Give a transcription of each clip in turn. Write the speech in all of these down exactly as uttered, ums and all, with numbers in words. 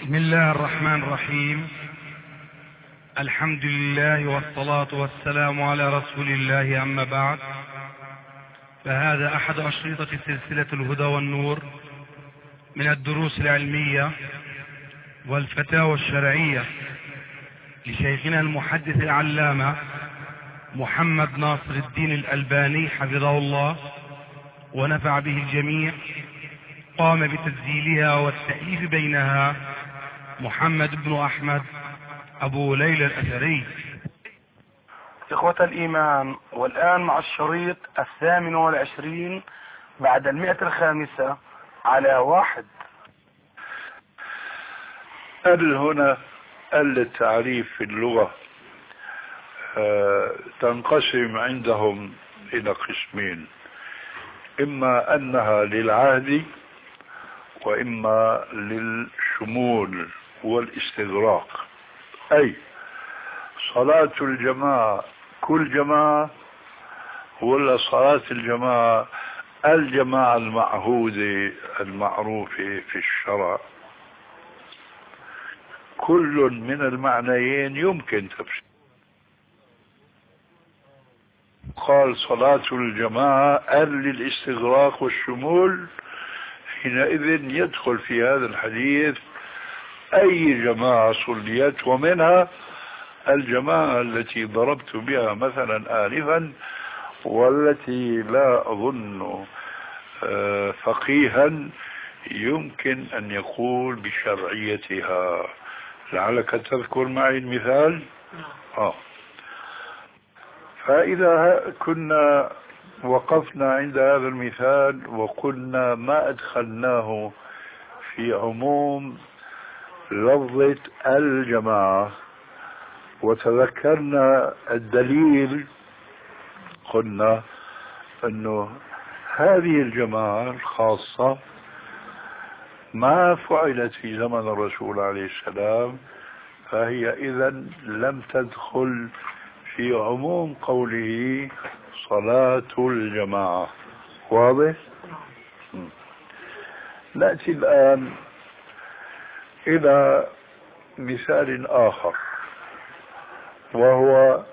بسم الله الرحمن الرحيم. الحمد لله والصلاة والسلام على رسول الله، أما بعد، فهذا أحد أشرطة سلسلة الهدى والنور من الدروس العلمية والفتاوى الشرعية لشيخنا المحدث العلامة محمد ناصر الدين الألباني حفظه الله ونفع به الجميع. قام بتسجيلها والتأليف بينها محمد بن أحمد أبو ليلى الأثري. إخوة الإيمان، والآن مع الشريط الثامن والعشرين بعد المئة الخامسة على واحد. هل هنا التعريف في اللغة تنقسم عندهم إلى قسمين: إما أنها للعهد، وإما للشمول والاستغراق، أي صلاة الجماعة كل جماعة، ولا صلاة الجماعة الجماعة المعهودة المعروفة في الشرع. كل من المعنيين يمكن تفسير. قال صلاة الجماعة للاستغراق والشمول، حينئذ يدخل في هذا الحديث أي جماعة صليت، ومنها الجماعة التي ضربت بها مثلا آنفا، والتي لا أظن فقيها يمكن أن يقول بشرعيتها. لعلك تذكر معي المثال. آه. فإذا كنا وقفنا عند هذا المثال وقلنا ما أدخلناه في عموم لفظة الجماعة وتذكرنا الدليل، قلنا أنه هذه الجماعة الخاصة ما فعلت في زمن الرسول عليه السلام، فهي إذن لم تدخل في عموم قوله صلاة الجماعة. واضح؟ نأتي الآن إلى مثال آخر، وهو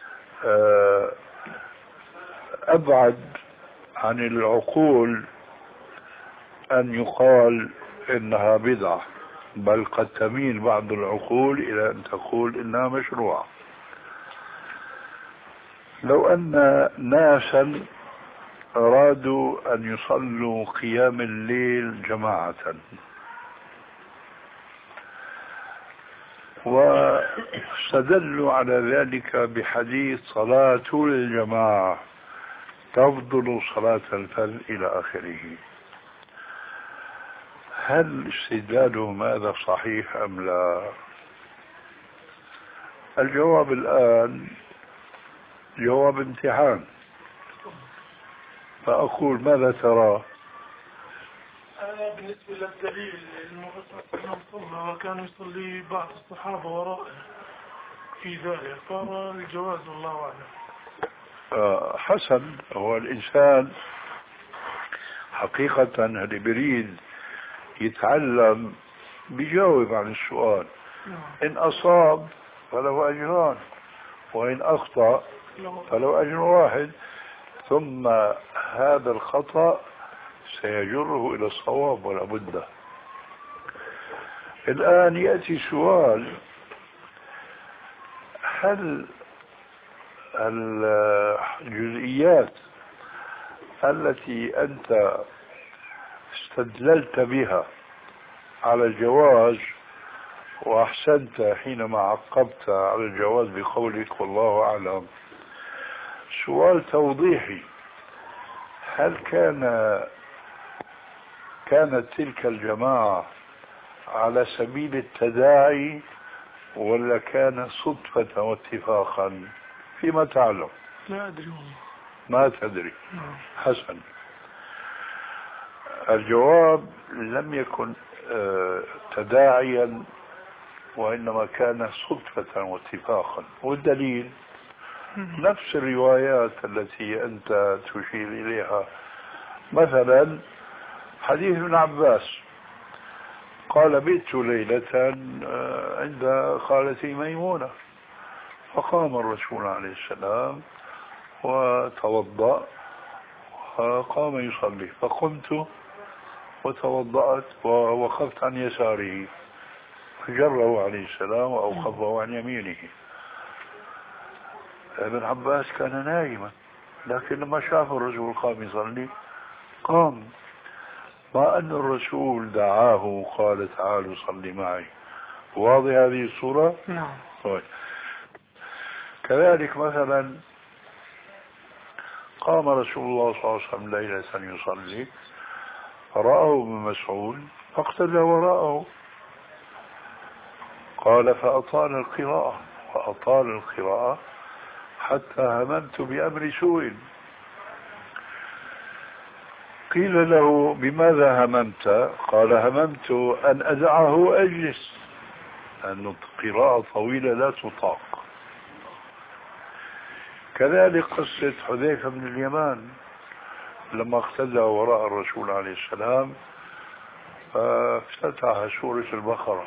أبعد عن العقول أن يقال إنها بدعة، بل قد تميل بعض العقول إلى أن تقول إنها مشروعة. لو أن ناسا أرادوا أن يصلوا قيام الليل جماعة، واستدلوا على ذلك بحديث صلاة الجماعة تفضل صلاة الفرد إلى آخره، هل استدلالهم هذا صحيح أم لا؟ الجواب الآن جواب امتحان، فأقول ماذا ترى؟ أنا بالنسبة للدليل المغسل صلى وكان يصلي بعض الصحابة وراءه في ذلك، فأرى الجواز والله أعلم. آه حسن. هو الإنسان حقيقة اللي بريد يتعلم بيجاوب عن السؤال. إن أصاب فله أجران، وإن أخطأ فله أجر واحد، ثم هذا الخطأ سيجره إلى الصواب ولا بد. الآن يأتي سؤال: هل الجزئيات التي أنت استدللت بها على الجواز، وأحسنت حينما عقبت على الجواز بقولك والله أعلم، سؤال توضيحي: هل كان كانت تلك الجماعة على سبيل التداعي، ولا كان صدفة واتفاقا؟ فيما تعلم. لا أدري والله. ما تدري. حسن. الجواب لم يكن تداعيا، وإنما كان صدفة واتفاقا. والدليل نفس الروايات التي أنت تشير إليها. مثلا حديث ابن عباس قال بيت ليلة عند خالتي ميمونة، فقام الرسول عليه السلام وتوضأ وقام يصلي، فقمت وتوضأت ووقفت عن يساره، فجره عليه السلام وأوقفه عن يمينه. ابن عباس كان نائما، لكن لما شاف الرسول قام يصلي قام، مع أن الرسول دعاه وقال تعالوا صلي معي. واضح هذه الصورة؟ نعم. طيب. كذلك مثلا قام رسول الله صلى الله عليه وسلم ليلة يصلي، فرآه ابن مسعود فاقتدى وراءه، قال فأطال القراءة وأطال القراءة حتى هممت بأمر سوء. قيل له بماذا هممت؟ قال هممت أن أدعه أجلس، لأن القراءة طويلة لا تطاق. كذلك قصة حذيفة بن اليمان لما اقتدى وراء الرسول عليه السلام فافتتح سورة البقرة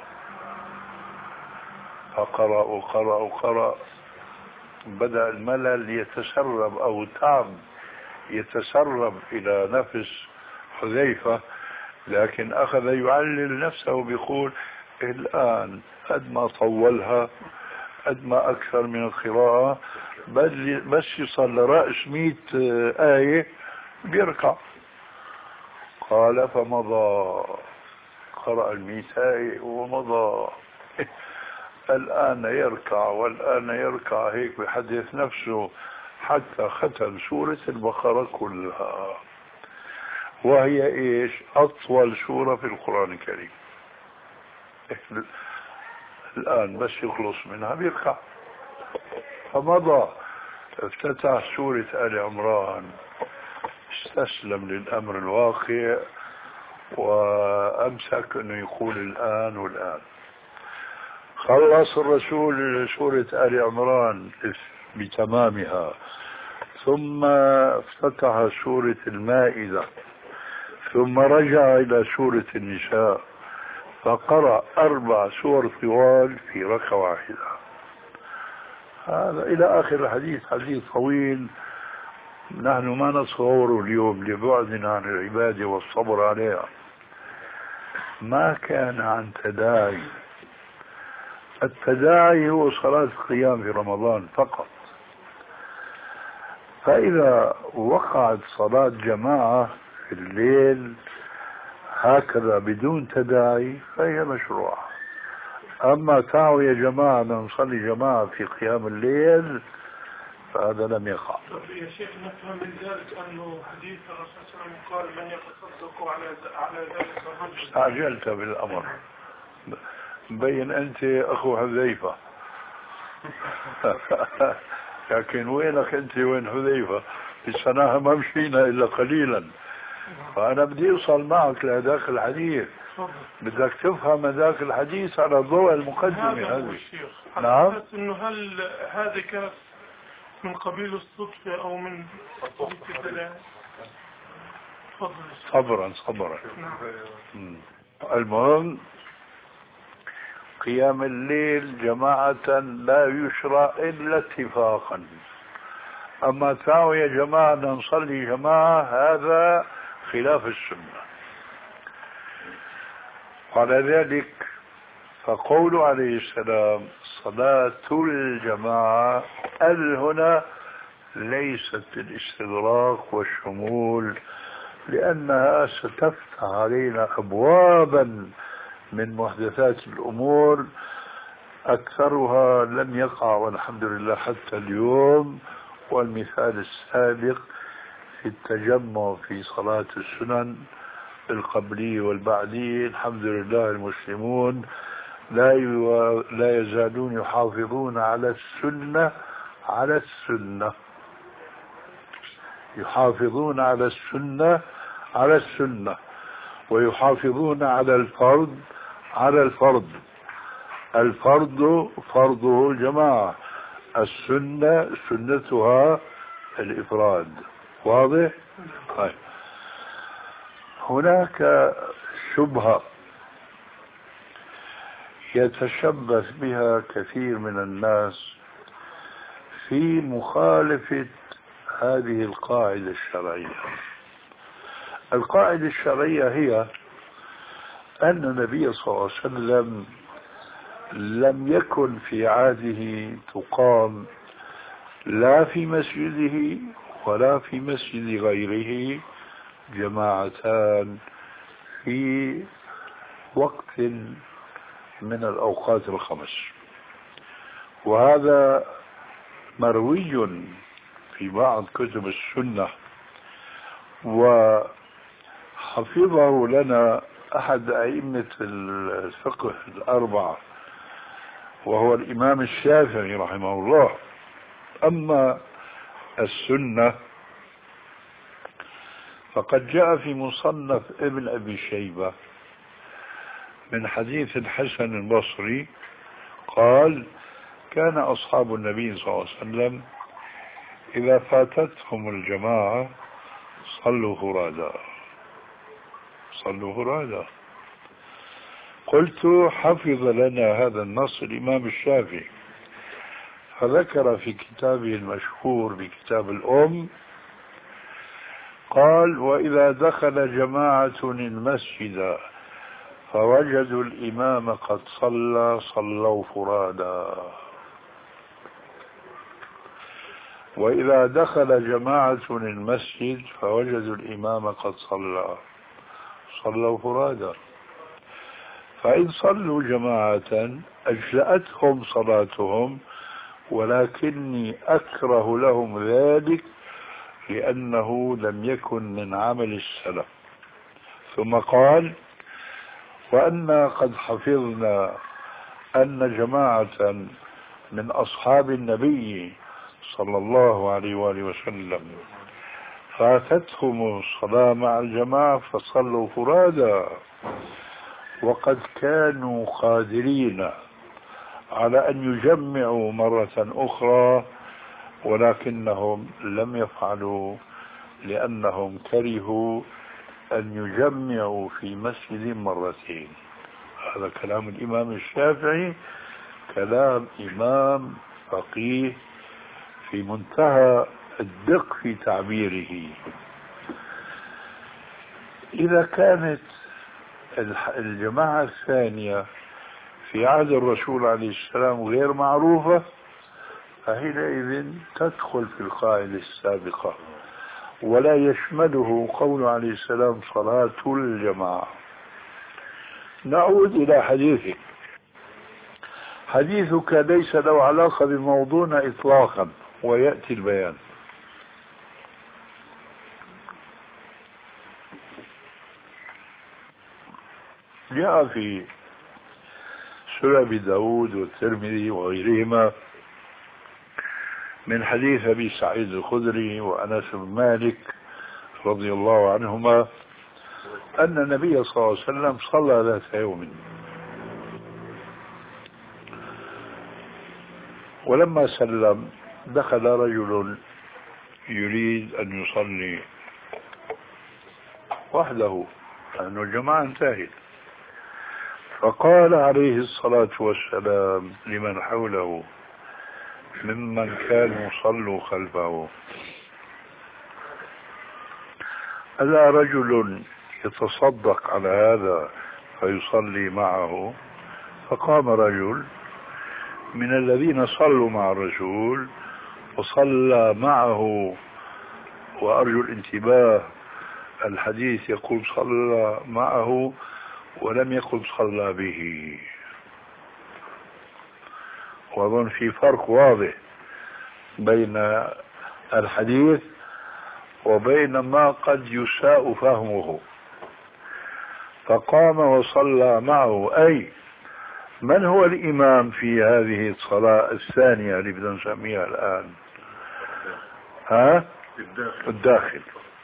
فقرأ وقرأ وقرأ، بدأ الملل يتسرب أو تعب يتسرب إلى نفس حذيفة، لكن أخذ يعلل نفسه بيقول الآن قد ما طولها قد ما أكثر من القراءة، بس يصل لرأس مئة آية بيركع. قال فمضى، قرأ المئة آية ومضى، الآن يركع والآن يركع، هيك بحدث نفسه حتى ختم سورة البقرة كلها، وهي ايش؟ أطول سورة في القرآن الكريم. الآن بس يخلص منها بيركع، فمضى افتتح سورة آل عمران، استسلم للأمر الواقع وأمسك أنه يقول الآن والآن. خلص الرسول سورة آل عمران بتمامها، ثم افتتح سورة المائدة، ثم رجع إلى سورة النساء، فقرأ أربع سور طوال في ركعة واحدة. هذا إلى آخر الحديث، حديث طويل نحن ما نتصوره اليوم لبعدنا عن العبادة والصبر عليها. ما كان عن تداعي، التداعي هو صلاة القيام في رمضان فقط، فإذا وقعت صلاة جماعة في الليل هكذا بدون تداعي فهي مشروعة. أما تعالوا يا جماعة نصلي جماعة في قيام الليل فهذا لم يقع. يا شيخ نفهم من ذلك أنه حديث الرسول صلى الله عليه وسلم قال من يتصدق على على ذلك الرجل. استعجلت بالأمر، مبين أنت أخو حذيفة. لكن وينك أنت وين حذيفة؟ بصراحة ما مشينا إلا قليلا، فأنا بدي أوصل معك لهذاك الحديث، بدك تفهم هذاك الحديث على ضوء المقدمة هذه. نعم. إنه هل هذه كانت من قبيل الصدفة أو من صبرا صبرا. نعم. المهم قيام الليل جماعة لا يشرع إلا اتفاقا، أما تعالوا يا جماعة نصلي جماعة هذا خلاف السنة. على ذلك فقول عليه السلام صلاة الجماعة هنا ليست الاستدراك والشمول، لأنها ستفتح علينا أبوابا من محدثات الأمور أكثرها لم يقع والحمد لله حتى اليوم. والمثال السابق في التجمع في صلاة السنن القبلية والبعدية، الحمد لله المسلمون لا لا يزالون يحافظون على السنة على السنة يحافظون على السنة على السنة ويحافظون على الفرض على الفرض. الفرض فرضه الجماعة، السنة سنتها الإفراد. واضح؟ طيب. هناك شبهة يتشبث بها كثير من الناس في مخالفة هذه القاعدة الشرعية. القاعدة الشرعية هي أن النبي صلى الله عليه وسلم لم يكن في عهده تقام لا في مسجده ولا في مسجد غيره جماعتان في وقت من الأوقات الخمس، وهذا مروي في بعض كتب السنة، وحفظه لنا أحد أئمة الفقه الأربعة وهو الإمام الشافعي رحمه الله. أما السنة فقد جاء في مصنف ابن أبي شيبة من حديث الحسن البصري قال: كان أصحاب النبي صلى الله عليه وسلم إذا فاتتهم الجماعة صلوا فرادا صلوا فرادا. قلت: حفظ لنا هذا النص الإمام الشافعي، فذكر في كتابه المشهور بكتاب الأم قال: وإذا دخل جماعة المسجد فوجدوا الإمام قد صلى صلوا فرادا. وإذا دخل جماعة المسجد فوجدوا الإمام قد صلى صلوا فرادا. فإن صلوا جماعة أجزأتهم صلاتهم، ولكني أكره لهم ذلك لأنه لم يكن من عمل السلف. ثم قال: وأنا قد حفظنا أن جماعة من أصحاب النبي صلى الله عليه وآله وسلم فاتتهم الصلاة مع الجماعة فصلوا فرادا، وقد كانوا قادرين على أن يجمعوا مرة أخرى ولكنهم لم يفعلوا لأنهم كرهوا أن يجمعوا في مسجد مرتين. هذا كلام الإمام الشافعي، كلام إمام فقيه في منتهى الدقة في تعبيره. إذا كانت الجماعة الثانية في عهد الرسول عليه السلام غير معروفة فحينئذ تدخل في القاعدة السابقة، ولا يشمله قول عليه السلام صلاة الجماعة. نعود إلى حديثك. حديثك ليس له علاقة بموضوعنا إطلاقا، ويأتي البيان. جاء في سنن أبي داود والترمذي وغيرهما من حديث أبي سعيد الخدري وأنس بن مالك رضي الله عنهما أن النبي صلى الله عليه وسلم صلى ذات يوم، ولما سلم دخل رجل يريد أن يصلي وحده لأنه الجماعة انتهت، فقال عليه الصلاة والسلام لمن حوله ممن كانوا صلوا خلفه: ألا رجل يتصدق على هذا فيصلي معه؟ فقام رجل من الذين صلوا مع الرسول وصلى معه. وأرجو الانتباه، الحديث يقول صلى معه ولم يقل صلى به، وأظن في فرق واضح بين الحديث وبين ما قد يساء فهمه. فقام وصلى معه، أي من هو الإمام في هذه الصلاة الثانية اللي بدنا نسميها الآن؟ ها؟ الداخل.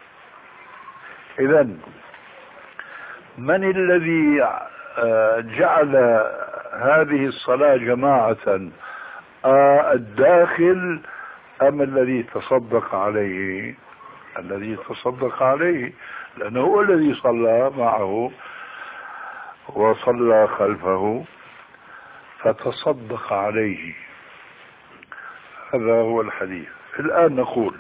إذن من الذي جعل هذه الصلاة جماعة، الداخل أم الذي تصدق عليه؟ الذي تصدق عليه، لأنه هو الذي صلى معه وصلى خلفه. فتصدق عليه. هذا هو الحديث. الآن نقول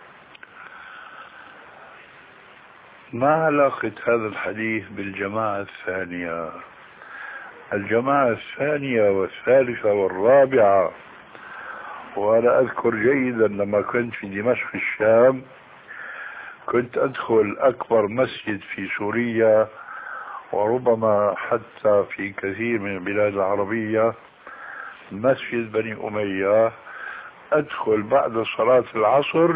ما علاقة هذا الحديث بالجماعة الثانية؟ الجماعة الثانية والثالثة والرابعة، وأنا أذكر جيدا لما كنت في دمشق الشام كنت أدخل أكبر مسجد في سوريا، وربما حتى في كثير من البلاد العربية، مسجد بني أمية، أدخل بعد صلاة العصر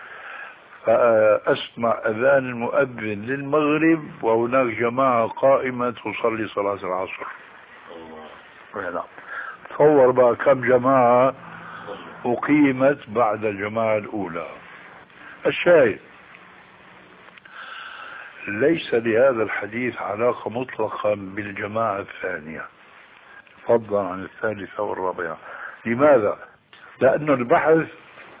فأسمع أذان المؤذن للمغرب وهناك جماعة قائمة تصلي صلاة العصر. تصور بقى كم جماعة أقيمت بعد الجماعة الأولى. الشاهد ليس لهذا الحديث علاقة مطلقة بالجماعة الثانية فضلا عن الثالثة والرابعة. لماذا؟ لأن البحث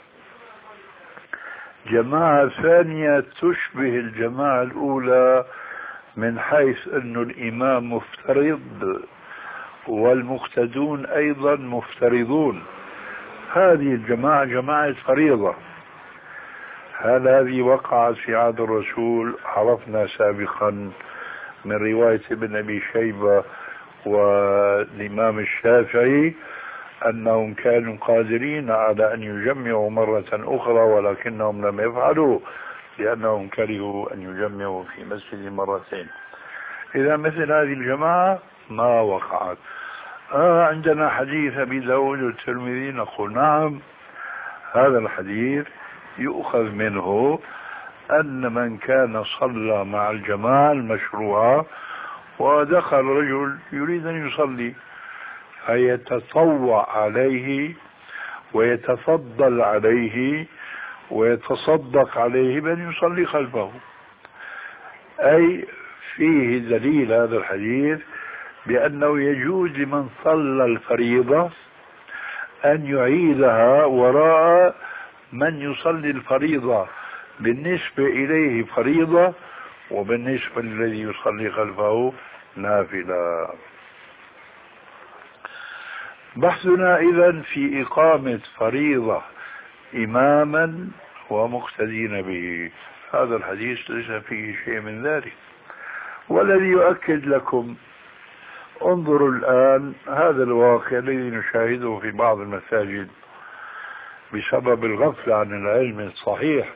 جماعة ثانية تشبه الجماعة الأولى من حيث أن الإمام مفترض والمقتدون أيضا مفترضون. هذه الجماعة جماعة فريضة. هل هذه وقعت في عهد الرسول؟ عرفنا سابقا من رواية ابن أبي شيبة والإمام الشافعي أنهم كانوا قادرين على أن يجمعوا مرة أخرى ولكنهم لم يفعلوا لأنهم كرهوا أن يجمعوا في مسجد مرتين. إذا مثل هذه الجماعة ما وقعت. آه عندنا حديث أبي داود والترمذي، نقول نعم هذا الحديث يؤخذ منه أن من كان صلى مع الجماعة المشروعة ودخل رجل يريد أن يصلي فيتطوع عليه ويتفضل عليه ويتصدق عليه بأن يصلي خلفه، أي فيه دليل هذا الحديث بأنه يجوز لمن صلى الفريضة أن يعيدها وراء من يصلي الفريضة بالنسبة إليه فريضة وبالنسبة للذي يصلي خلفه نافلة. بحثنا إذن في إقامة فريضة إماما ومقتدين به. هذا الحديث ليس فيه شيء من ذلك. والذي يؤكد لكم، انظروا الآن هذا الواقع الذي نشاهده في بعض المساجد بسبب الغفلة عن العلم الصحيح.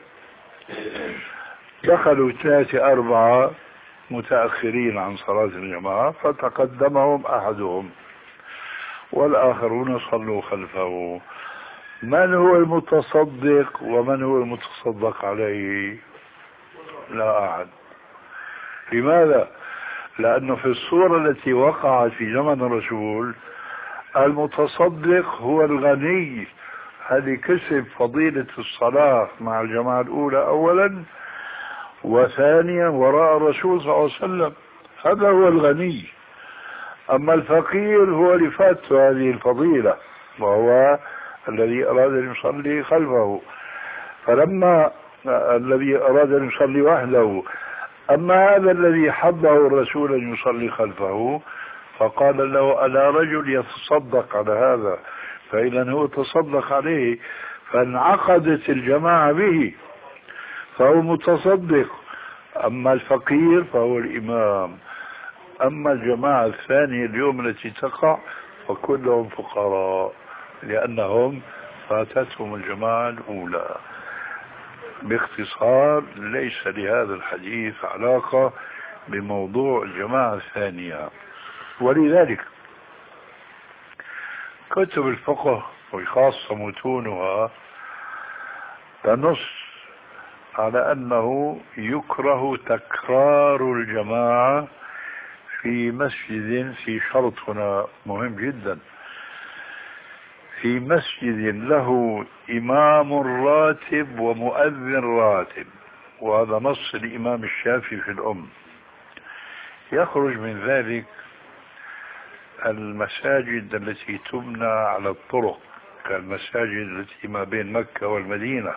دخلوا ثلاثة أربعة متأخرين عن صلاة الجماعة فتقدمهم أحدهم والآخرون صلوا خلفه. من هو المتصدق ومن هو المتصدق عليه؟ لا أحد. لماذا؟ لأنه في الصورة التي وقعت في زمن الرسول المتصدق هو الغني الذي كسب فضيلة الصلاة مع الجماعة الأولى أولا، وثانيا وراء الرسول صلى الله عليه وسلم، هذا هو الغني. أما الفقير هو اللي فاته هذه الفضيلة وهو الذي أراد أن يصلي خلفه، فلما الذي أراد أن يصلي وحده. أما هذا الذي حضه الرسول أن يصلي خلفه فقال له ألا رجل يتصدق على هذا، فإذا هو تصدق عليه فانعقدت الجماعة به فهو متصدق. أما الفقير فهو الإمام. أما الجماعة الثانية اليوم التي تقع فكلهم فقراء لأنهم فاتتهم الجماعة الأولى. باختصار ليس لهذا الحديث علاقة بموضوع الجماعة الثانية. ولذلك كتب الفقه وخاصة متونها تنص على أنه يكره تكرار الجماعة في مسجد، في شرط هنا مهم جدا، في مسجد له إمام راتب ومؤذن راتب، وهذا نص الإمام الشافعي في الأم. يخرج من ذلك المساجد التي تبنى على الطرق كالمساجد التي ما بين مكة والمدينة،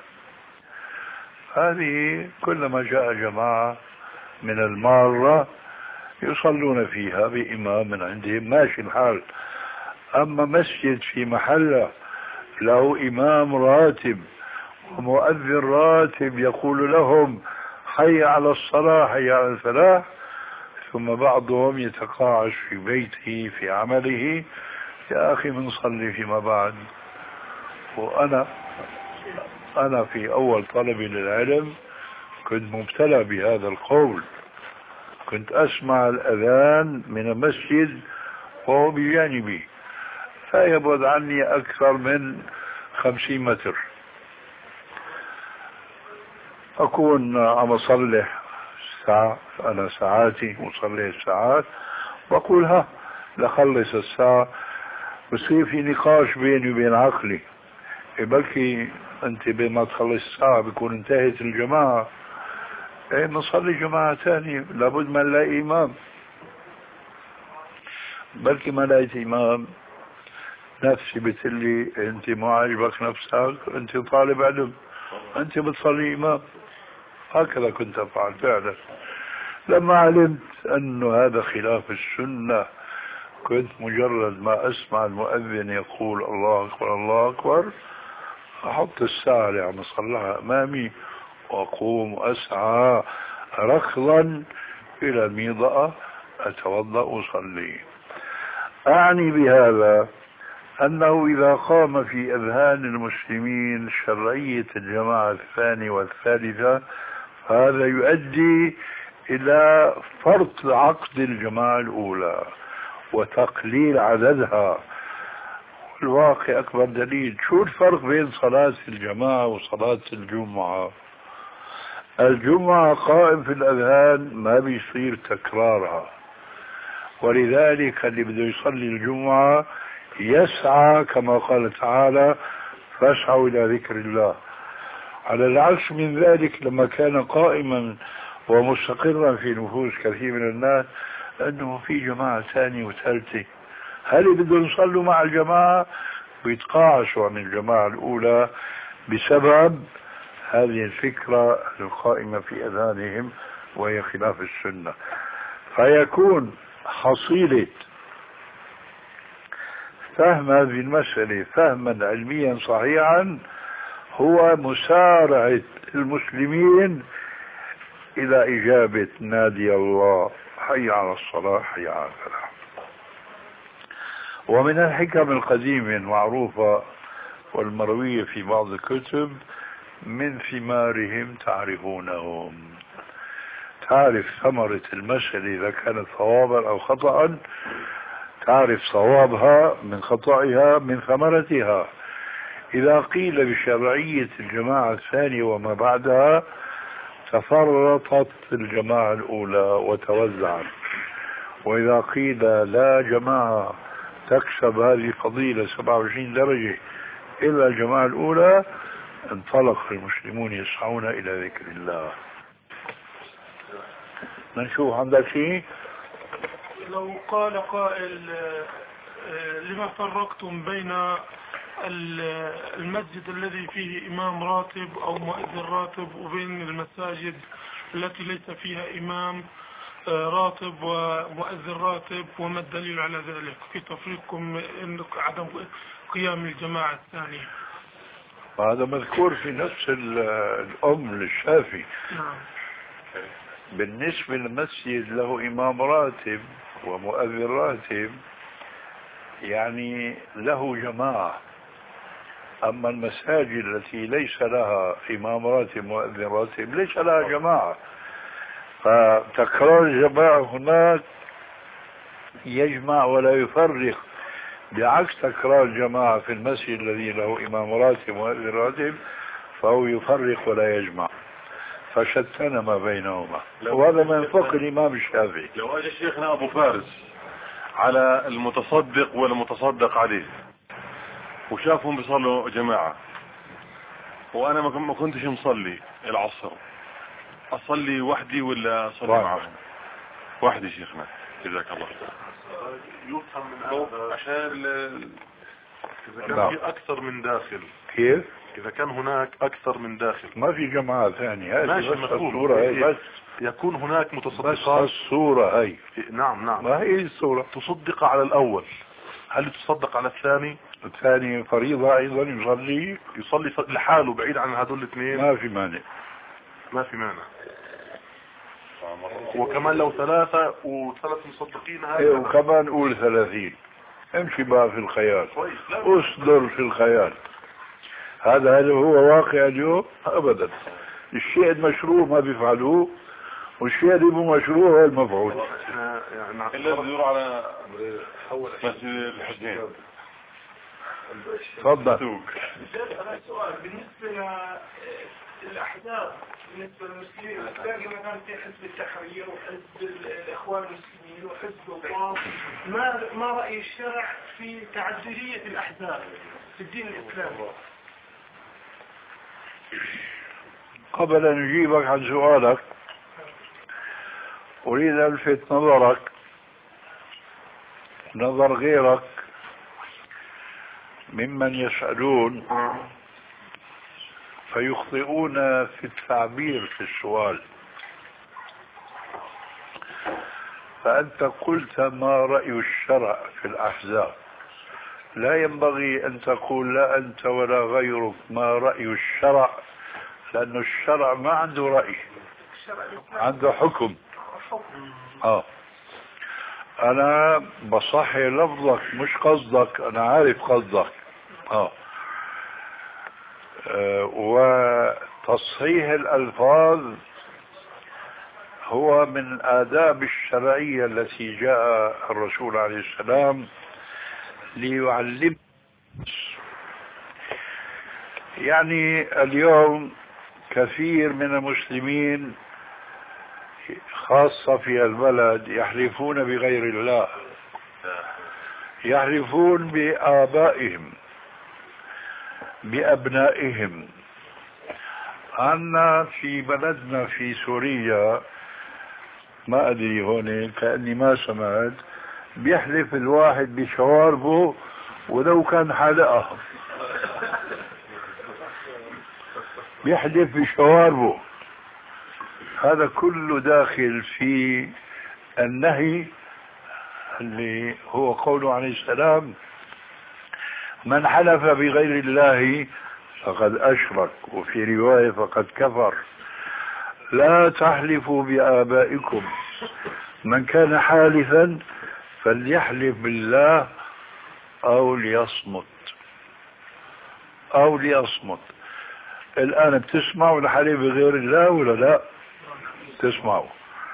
هذه كلما جاء جماعة من المارة يصلون فيها بإمام من عندهم ماشي الحال. أما مسجد في محله له إمام راتب ومؤذن راتب يقول لهم حي على الصلاة حي على الفلاح، ثم بعضهم يتقاعس في بيته في عمله، يا أخي بنصلي فيما بعد. وأنا أنا في أول طلبي للعلم كنت مبتلى بهذا القول، كنت أسمع الأذان من المسجد وهو بجانبي، فيبعد عني أكثر من خمسين متر، أكون عم أصلح ساعة، أنا ساعاتي مصلي الساعات، وأقول ها لخلص الساعة، بصير في نقاش بيني وبين عقلي، بلكي أنت بما تخلص الساعة بيكون انتهت الجماعة، ايه نصلي جماعة ثانية، لابد ما نلاقي إمام، بلكي ما لقيت إمام نفسي بتقلي أنت ما عجبك نفسك، أنت طالب علم، أنت بتصلي إمام. هكذا كنت أفعل فعلا. لما علمت أنه هذا خلاف السنة كنت مجرد ما أسمع المؤذن يقول الله أكبر الله أكبر أحط الساعة اللي عم أصلحها أمامي وأقوم وأسعى ركضا إلى الميضأة أتوضأ وأصلي. أعني بهذا أنه إذا قام في أذهان المسلمين شرعية الجماعة الثانية والثالثة هذا يؤدي إلى فرط عقد الجماعة الأولى وتقليل عددها. الواقع أكبر دليل. شو الفرق بين صلاة الجماعة وصلاة الجمعة؟ الجمعة قائم في الأذهان ما بيصير تكرارها، ولذلك اللي بده يصلي الجمعة يسعى كما قال تعالى فاسعوا إلى ذكر الله. على العكس من ذلك لما كان قائما ومستقرا في نفوس كثير من الناس أنه في جماعة ثانية وثالثة، هل بدهم يصلوا مع الجماعة ويتقاعسوا عن الجماعة الأولى بسبب هذه الفكرة القائمة في أذهانهم وهي خلاف السنة. فيكون حصيلة فهم هذه المسألة فهما علميا صحيحا هو مسارعة المسلمين إلى إجابة نادي الله حي على الصلاة حي على الفلاح. ومن الحكم القديمة المعروفة والمروية في بعض الكتب من ثمارهم تعرفونهم. تعرف ثمرة المسألة إذا كانت صوابا أو خطأ، تعرف صوابها من خطأها من ثمرتها. إذا قيل بشرعية الجماعة الثانية وما بعدها تفرطت الجماعة الأولى وتوزعت، وإذا قيل لا جماعة تكسب هذه الفضيلة سبعة وعشرين درجة إلا الجماعة الأولى انطلق المسلمون يسعون إلى ذكر الله. نشوف عندك شيء؟ لو قال قائل لما فرقتم بين المسجد الذي فيه إمام راتب أو مؤذن راتب وبين المساجد التي ليس فيها إمام راتب ومؤذن راتب، وما الدليل على ذلك في تفريقكم عدم قيام الجماعة الثانية؟ هذا مذكور في نفس الأم للشافعي. نعم. بالنسبة للمسجد له إمام راتب ومؤذن راتب يعني له جماعة، أما المساجد التي ليس لها إمام راتب مؤذن راتب ليس لها جماعة، فتكرار الجماعة هناك يجمع ولا يفرق، بعكس تكرار الجماعة في المسجد الذي له إمام راتب مؤذن راتب فهو يفرق ولا يجمع، فشتنا ما بينهما. وهذا من فقه الإمام الشافعي. لو أجى شيخنا أبو فارس على المتصدق والمتصدق عليه وشافهم بيصلوا جماعة وأنا ما كنتش مصلي العصر، أصلي وحدي ولا أصلي معهم؟ وحدي شيخنا جزاك الله. يفهم من هذا عشان إذا كان في أكثر من داخل. كيف؟ إذا كان هناك أكثر من داخل ما في جماعة ثانية، هذه ماشي بس مفهوم. الصورة هي بس يكون هناك متصدقات بس الصورة هي. نعم نعم ما هي الصورة تصدق على الأول، هل تصدق على الثاني؟ الثاني فريضة أيضا يصلي يصلي لحاله بعيد عن هذول الاثنين؟ ما في مانع. ما في مانع. وكمان لو ثلاثة وثلاث مصدقين هذا. إيه وكمان قول ثلاثين. امشي بقى في الخيال. اصدر في الخيال. هذا هذا هو واقع اليوم ابدا. الشيء المشروع ما بيفعلوه والشيء اللي مو مشروع هو المفعول. يعني الذي يدور على مسجد الحسين. تفضل. سؤال بالنسبة للأحزاب بالنسبة للمسلمين، تلاقي مثلا في حزب التحرير وحزب الإخوان المسلمين وحزب الوطن، ما ما رأي الشرع في تعددية الأحزاب في الدين الإسلامي؟ قبل أن أجيبك عن سؤالك أريد أن ألفت نظرك نظر غيرك ممن يسألون فيخطئون في التعبير في السؤال. فأنت قلت ما رأي الشرع في الأحزاب، لا ينبغي أن تقول لا أنت ولا غيرك ما رأي الشرع، لأن الشرع ما عنده رأي، عنده حكم. آه. أنا بصحي لفظك مش قصدك، أنا عارف قصدك. آه. آه وتصحيح الألفاظ هو من الآداب الشرعية التي جاء الرسول عليه السلام ليعلم. يعني اليوم كثير من المسلمين خاصة في البلد يحلفون بغير الله، يحلفون بآبائهم بأبنائهم. عنا في بلدنا في سوريا ما أدري هون كأني ما سمعت بيحلف الواحد بشواربه ولو كان حلقه، بيحلف بشواربه. هذا كله داخل في النهي اللي هو قوله عليه السلام من حلف بغير الله فقد أشرك، وفي رواية فقد كفر. لا تحلفوا بآبائكم، من كان حالفا فليحلف بالله أو ليصمت أو ليصمت. الآن بتسمعوا الحلف بغير الله ولا لا؟ تسمعوا.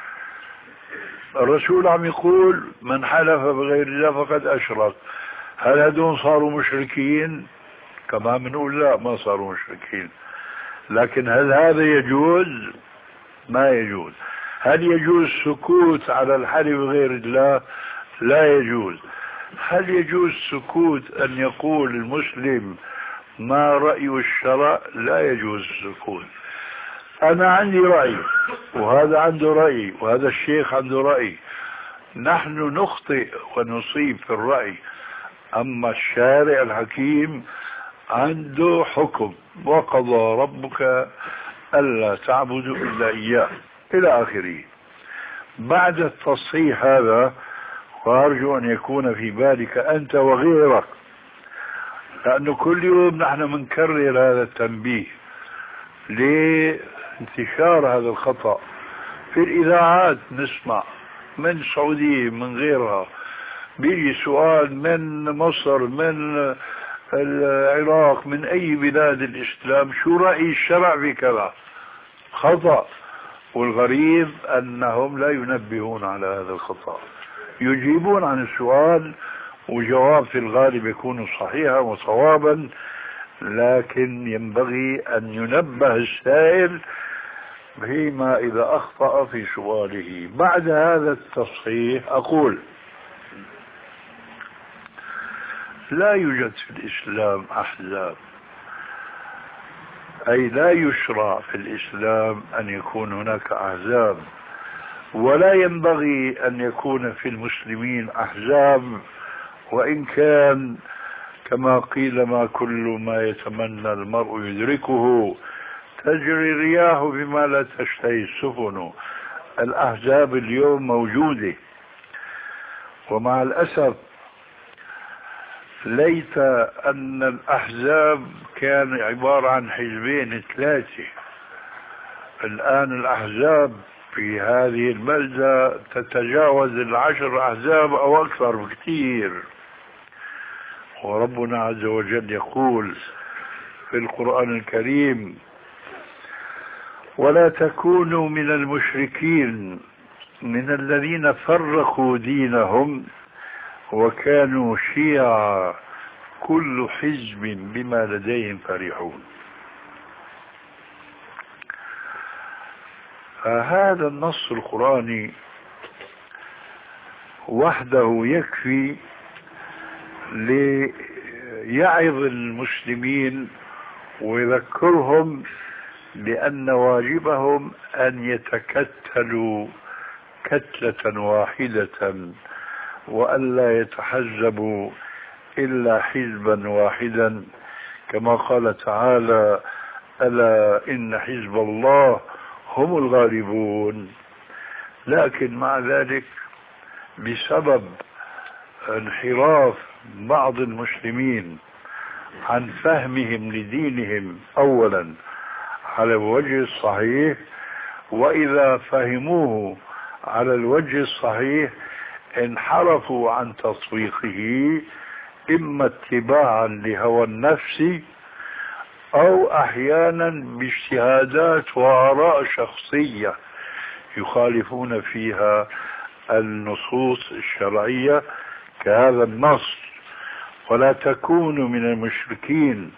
الرسول عم يقول من حلف بغير الله فقد أشرك. هل هدول صاروا مشركين؟ كما بنقول لا، ما صاروا مشركين. لكن هل هذا يجوز؟ ما يجوز. هل يجوز سكوت على الحلف بغير الله؟ لا يجوز. هل يجوز سكوت أن يقول المسلم ما رأي الشرع؟ لا يجوز السكوت. أنا عندي رأي وهذا عنده رأي وهذا الشيخ عنده رأي، نحن نخطئ ونصيب في الرأي، أما الشارع الحكيم عنده حكم وقضى ربك ألا تعبدوا إلا إياه إلى آخره. بعد التصحيح هذا، وأرجو أن يكون في بالك أنت وغيرك، لأنه كل يوم نحن منكرر هذا التنبيه لانتشار هذا الخطأ في الإذاعات. نسمع من السعودية من غيرها بيجي سؤال من مصر من العراق من أي بلاد الإسلام شو رأي الشرع بكذا، خطأ. والغريب أنهم لا ينبهون على هذا الخطأ، يجيبون عن السؤال وجواب في الغالب يكون صحيحا وصوابا، لكن ينبغي أن ينبه السائل فيما إذا أخطأ في سؤاله. بعد هذا التصحيح أقول لا يوجد في الإسلام أحزاب، أي لا يشرع في الإسلام أن يكون هناك أحزاب، ولا ينبغي أن يكون في المسلمين أحزاب، وإن كان كما قيل ما كل ما يتمنى المرء يدركه، تجري الرياح بما لا تشتهي السفن. الأحزاب اليوم موجودة، ومع الأسف ليت أن الأحزاب كان عبارة عن حزبين ثلاثة. الآن الأحزاب في هذه البلدة تتجاوز العشر أحزاب أو أكثر بكثير. وربنا عز وجل يقول في القرآن الكريم: ولا تكونوا من المشركين من الذين فرقوا دينهم وكانوا شيعا كل حزب بما لديهم فرحون. فهذا النص القرآني وحده يكفي ليعظ المسلمين ويذكرهم بأن واجبهم أن يتكتلوا كتلة واحدة وألا يتحزبوا إلا حزبا واحدا، كما قال تعالى: ألا إن حزب الله هم الغالبون. لكن مع ذلك بسبب انحراف بعض المسلمين عن فهمهم لدينهم أولا على الوجه الصحيح، وإذا فهموه على الوجه الصحيح انحرفوا عن تطبيقه، إما اتباعا لهوى النفس أو أحيانا باجتهادات وآراء شخصية يخالفون فيها النصوص الشرعية كهذا النص: ولا تكونوا من المشركين.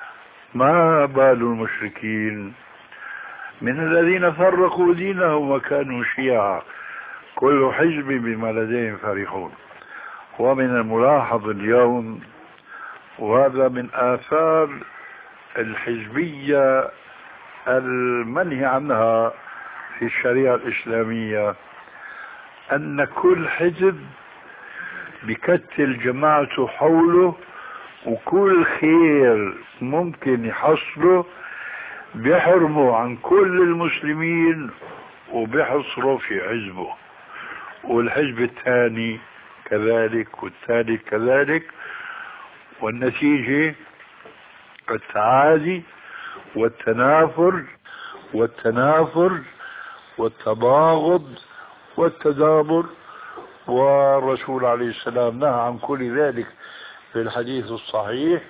ما بال المشركين؟ من الذين فرقوا دينهم وكانوا شيعا كل حزب بما لديهم فرحون. ومن الملاحظ اليوم، وهذا من آثار الحزبية المنهي عنها في الشريعة الإسلامية، أن كل حزب بكتل جماعته حوله، وكل خير ممكن يحصله بيحرمه عن كل المسلمين وبيحصره في حزبه، والحزب الثاني كذلك والثالث كذلك، والنتيجة التعادي والتنافر والتنافر والتباغض والتدابر. والرسول عليه السلام نهى عن كل ذلك في الحديث الصحيح،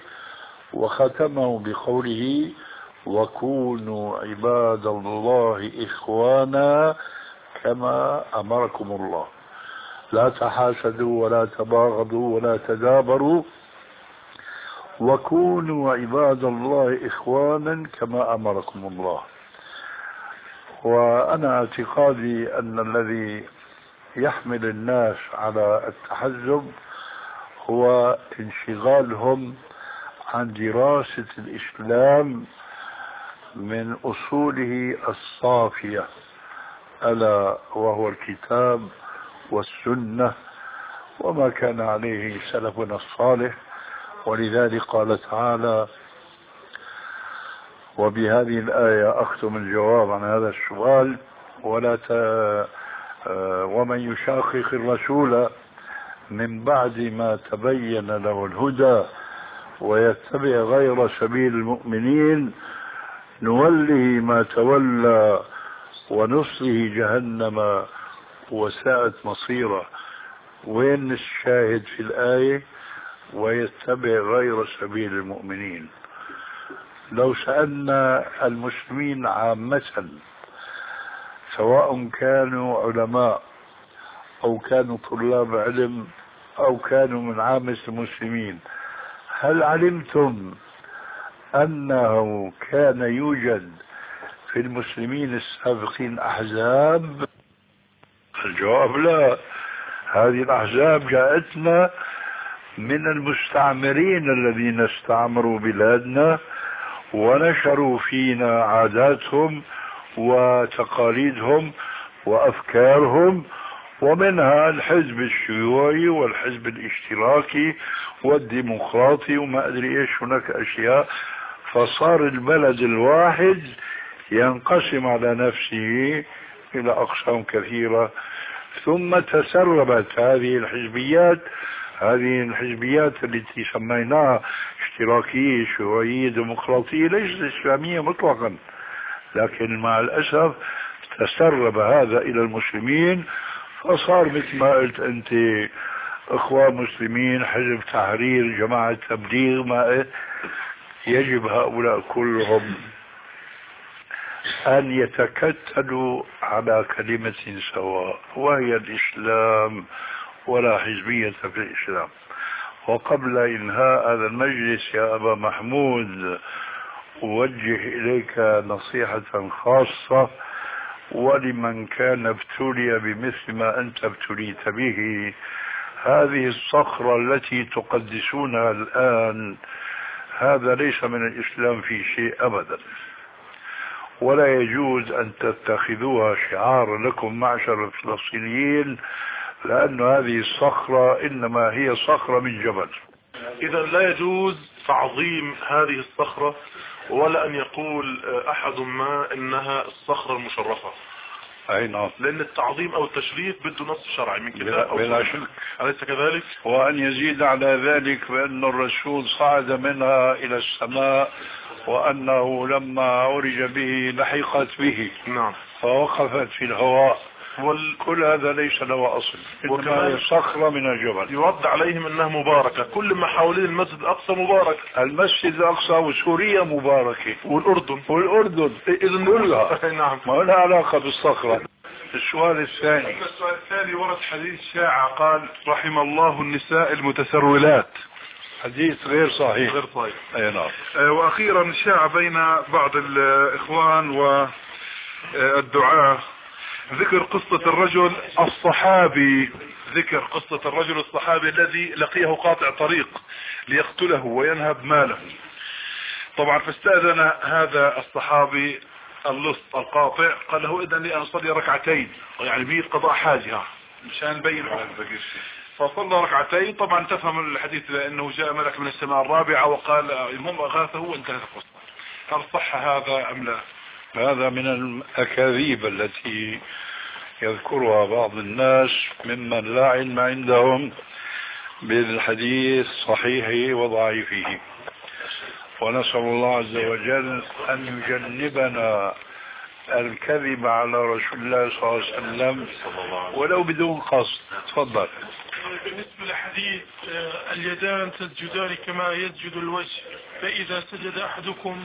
وختمه بقوله: وكونوا عباد الله إخوانا كما أمركم الله، لا تحاسدوا ولا تباغضوا ولا تدابروا، وكونوا عباد الله إخوانا كما أمركم الله. وأنا اعتقادي أن الذي يحمل الناس على التحزب هو انشغالهم عن دراسة الإسلام من أصوله الصافية، ألا وهو الكتاب والسنة وما كان عليه سلفنا الصالح. ولذلك قال تعالى: وبهذه الآية أختم الجواب عن هذا السؤال: ولا ت... ومن يشاقق الرسول من بعد ما تبين له الهدى ويتبع غير سبيل المؤمنين نوله ما تولى ونصله جهنم وساءت مصيره. وين الشاهد في الآية؟ ويتبع غير سبيل المؤمنين. لو سألنا المسلمين عامة سواء كانوا علماء أو كانوا طلاب علم أو كانوا من عامة المسلمين: هل علمتم أنه كان يوجد في المسلمين السابقين أحزاب؟ الجواب لا. هذه الأحزاب جاءتنا من المستعمرين الذين استعمروا بلادنا ونشروا فينا عاداتهم وتقاليدهم وأفكارهم، ومنها الحزب الشيوعي والحزب الاشتراكي والديمقراطي وما أدري إيش، هناك أشياء. فصار البلد الواحد ينقسم على نفسه إلى أقسام كثيرة، ثم تسربت هذه الحزبيات هذه الحزبيات التي سميناها اشتراكية شيوعية ديمقراطية ليست إسلامية مطلقا، لكن مع الأسف تسرب هذا إلى المسلمين، فصار مثل ما قلت أنت إخوان مسلمين، حزب تحرير، جماعة تبليغ، ما يجب هؤلاء كلهم أن يتكتلوا على كلمة سواء وهي الإسلام، ولا حزبية في الإسلام. وقبل إنهاء هذا المجلس يا أبا محمود أوجه إليك نصيحة خاصة، ولمن كان ابتلي بمثل ما أنت ابتليت به. هذه الصخرة التي تقدسونها الآن هذا ليس من الإسلام في شيء أبدا، ولا يجوز أن تتخذوها شعار لكم معشر الفلسطينيين، لأن هذه الصخرة إنما هي صخرة من جبل. إذا لا يجوز تعظيم هذه الصخرة، ولا أن يقول أحد ما إنها الصخرة المشرفة. أي نعم، لأن التعظيم أو التشريف بده نص شرعي من كتاب أو بلا شك، أليس كذلك؟ وأن يزيد على ذلك بأن الرسول صعد منها إلى السماء، وأنه لما عرج به لحقت به، نعم، فوقفت في الهواء، وكل هذا ليس له أصل، إنما هي صخرة من الجبل. يرد عليهم أنها مباركة، كل ما حوالين المسجد الأقصى مبارك، المسجد الأقصى وسوريا مباركة، والأردن والأردن إذن كلها نعم، ما لها علاقة بالصخرة. السؤال الثاني، السؤال الثاني ورد حديث شاع قال رحم الله النساء المتسرولات، حديث غير صحيح. غير صحيح. أي نعم. وأخيرا شاع بين بعض الإخوان والدعاة ذكر قصة الرجل الصحابي ذكر قصة الرجل الصحابي الذي لقيه قاطع طريق ليقتله وينهب ماله. طبعا فاستأذن هذا الصحابي اللص القاطع، قال له إذن لي أن أصلي ركعتين، يعني به قضاء حاجة مشان نبين. فصلى ركعتين. طبعا تفهم الحديث لأنه جاء ملك من السماء الرابعة وقال المهم أغاثه وانتهت القصة. هل صح هذا أم لا؟ هذا من الأكاذيب التي يذكرها بعض الناس ممن لا علم عندهم بالحديث صحيحه وضعيفه، ونسأل الله عز وجل أن يجنبنا الكذب على رسول الله صلى الله عليه وسلم ولو بدون قصد. تفضل. بالنسبة لحديث اليدان تسجدان كما يسجد الوجه، فإذا سجد أحدكم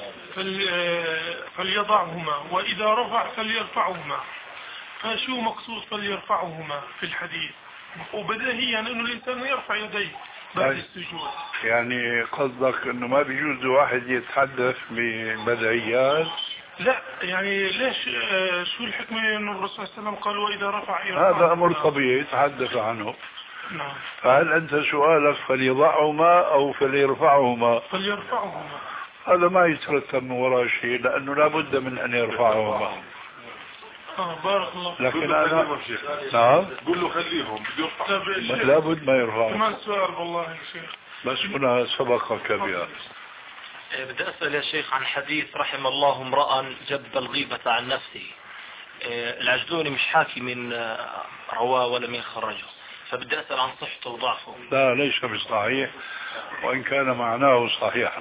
فليضعهما وإذا رفع فليرفعهما، فشو مقصود فليرفعهما في الحديث؟ وبديهيا أنه الإنسان يرفع يديه بعد السجود. يعني قصدك أنه ما بيجوز واحد يتحدث ببديهيات؟ لا، يعني ليش شو الحكمة أنه الرسول صلى الله عليه وسلم قال وإذا رفع يرفع؟ هذا أمر طبيعي يتحدث عنه. نعم. فهل أنت سؤالك فليضعهما أو فليرفعهما؟ فليرفعهما. هذا ما يترتب من وراء شيء، لأنه لا بد من أن يرفعهما. آه بارك الله. لكن أنا نعم قل له خليهم لا بد ما يرفعهم. كمان سؤال والله يا شيخ، بس هنا سبقك بها. بدي أسأل يا شيخ عن حديث رحم الله امرأ جب الغيبة عن نفسه. العجلوني مش حاكي من رواه ولا من خرجه، فبدي أسأل عن صحته وضعفه. لا ليس بصحيح، وإن كان معناه صحيحا،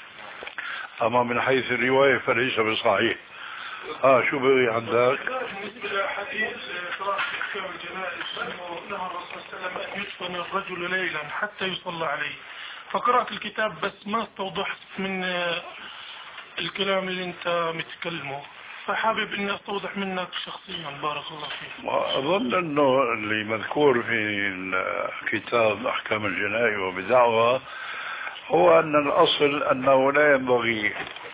أما من حيث الرواية فليس بصحيح. اه شو بقي عندك؟ بالنسبة لحديث قراءة كتاب الجنائز أنه نهى الرسول صلى الله عليه وسلم أن يدفن الرجل ليلا حتى يصلى عليه، فقرأت الكتاب بس ما استوضحت من الكلام اللي انت متكلمه، فحابب اني استوضح منك شخصيا بارك الله فيك. أظن أنه اللي مذكور في كتاب أحكام الجنائز وبدعوة هو أن الأصل أنه لا ينبغي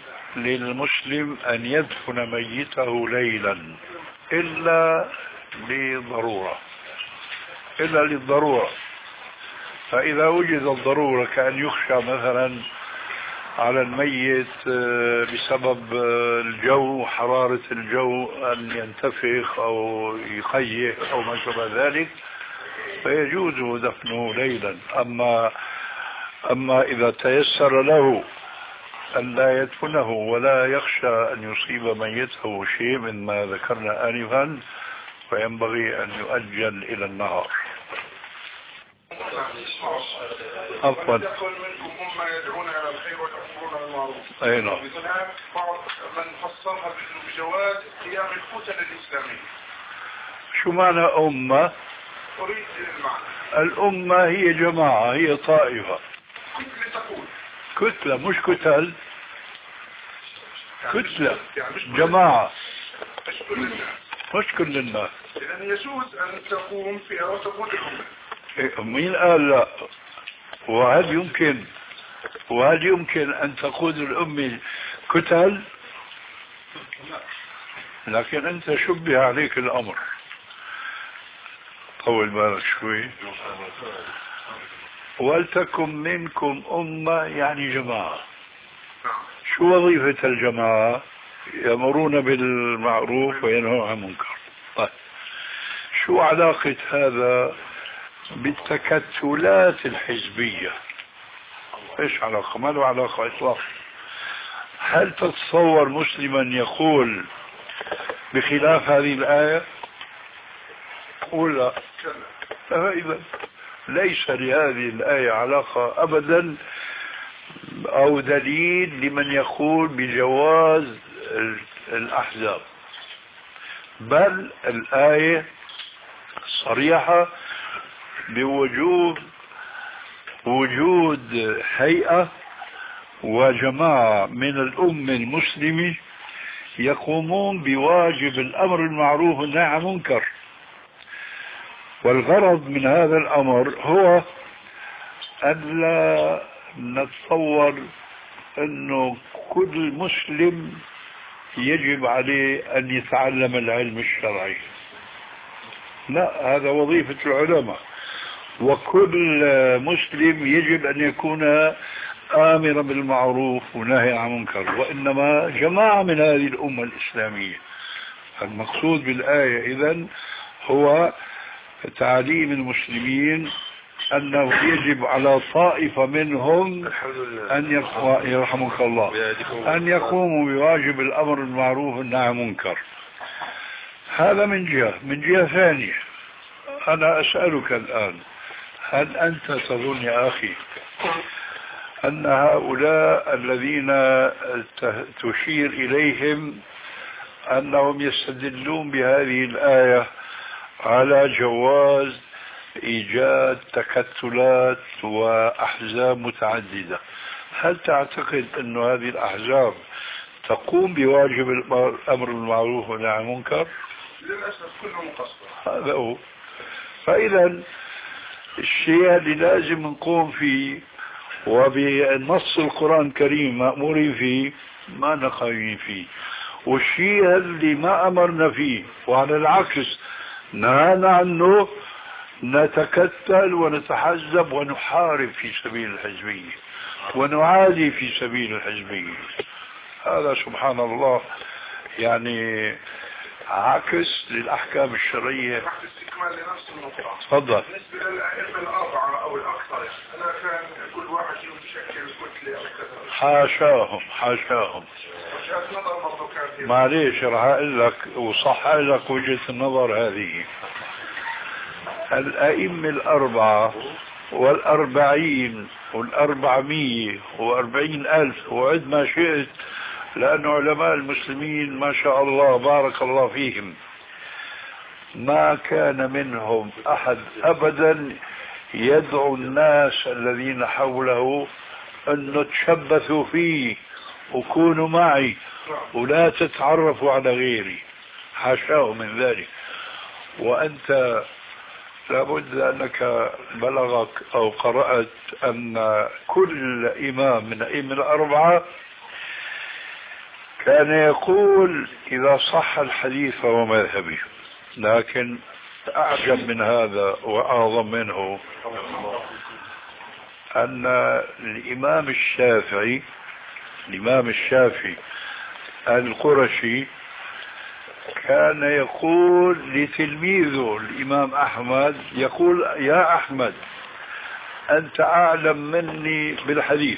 للمسلم أن يدفن ميته ليلا إلا لضرورة إلا للضرورة. فإذا وجد الضرورة كأن يخشى مثلا على الميت بسبب الجو، حرارة الجو، أن ينتفخ أو يخيخ أو ما شابه ذلك، فيجوز دفنه ليلا. أما أما إذا تيسر له أن لا يدفنه ولا يخشى أن يصيب ميته شيء من ما ذكرنا آنفا، فينبغي أن يؤجل إلى النهار. عفوا. يكن منكم أمة يدعون إلى الخير ويأمرون بالمعروف. أي نعم. هناك بعض من فسرها بجواز قيام الكتل الإسلامية. شو معنى أمة؟ أريد المعنى. الأمة هي جماعة، هي طائفة. كتلة تقول. كتلة مش كتل. كتلة جماعة مش كل الناس. مش كل الناس. إذن يجوز أن تقوم فيها وتقول الأمة. إيه، مين قال لا؟ وهل يمكن وهل يمكن أن تقود الأمة كتل؟ لكن أنت شبه عليك الأمر. طول بالك شوي. ولتكن منكم أمة يعني جماعة. شو وظيفة الجماعة؟ يأمرون بالمعروف وينهون عن المنكر. طيب شو علاقة هذا بالتكتلات الحزبية؟ ايش علاقة؟ ما له علاقة اطلاقا. هل تتصور مسلما يقول بخلاف هذه الآية؟ ولا إذا ليس لهذه الآية علاقة أبدا أو دليل لمن يقول بجواز الأحزاب، بل الآية صريحة بوجوب وجود هيئة وجماعة من الأمة المسلمة يقومون بواجب الأمر المعروف والنهي عن المنكر. والغرض من هذا الأمر هو أن لا نتصور أنه كل مسلم يجب عليه أن يتعلم العلم الشرعي. لا، هذا وظيفة العلماء. وكل مسلم يجب أن يكون آمرا بالمعروف ونهي عن المنكر، وإنما جماعة من هذه الأمة الإسلامية. المقصود بالآية إذن هو تعليم المسلمين أنه يجب على طائفة منهم أن يقوى يرحمك الله أن يقوموا بواجب الأمر المعروف والنهي عن المنكر. هذا من جهة. من جهة ثانية أنا أسألك الآن، هل أنت تظن يا أخي أن هؤلاء الذين تشير إليهم أنهم يستدلون بهذه الآية على جواز إيجاد تكتلات وأحزاب متعددة، هل تعتقد أن هذه الأحزاب تقوم بواجب الأمر بالمعروف والنهي عن المنكر؟ للأسف كله مقصر. هذا هو. فإذا الشيء اللي لازم نقوم فيه وبنص القرآن الكريم مأمورين فيه ما نقايمين فيه، والشيء اللي ما أمرنا فيه وعلى العكس نهانا عنه نتكتل ونتحزب ونحارب في سبيل الحزبية ونعادي في سبيل الحزبية. هذا سبحان الله يعني عكس للأحكام الشرعية. استكمال لنفس النقطة. تفضل. بالنسبة للأئمة الأربعة أو الأكثر، أنا كان كل واحد يشكل كتلة أو كذا. حاشاهم حاشاهم. وجهة نظر برضو كان. معليش راح أقول لك وصح لك وجهة النظر هذه. الأئمة الأربعة والأربعين والأربعمية وأربعين ألف وعد ما شئت، لأن علماء المسلمين ما شاء الله بارك الله فيهم ما كان منهم أحد أبدا يدعو الناس الذين حوله أن تشبثوا فيه وكونوا معي ولا تتعرفوا على غيري، حاشاه من ذلك. وأنت لابد أنك بلغك أو قرأت أن كل إمام من الأئمة الأربعة كان يقول إذا صح الحديث فهو مذهبي. لكن أعجب من هذا وأعظم منه أن الإمام الشافعي الإمام الشافعي القرشي كان يقول لتلميذه الإمام أحمد، يقول يا أحمد أنت أعلم مني بالحديث،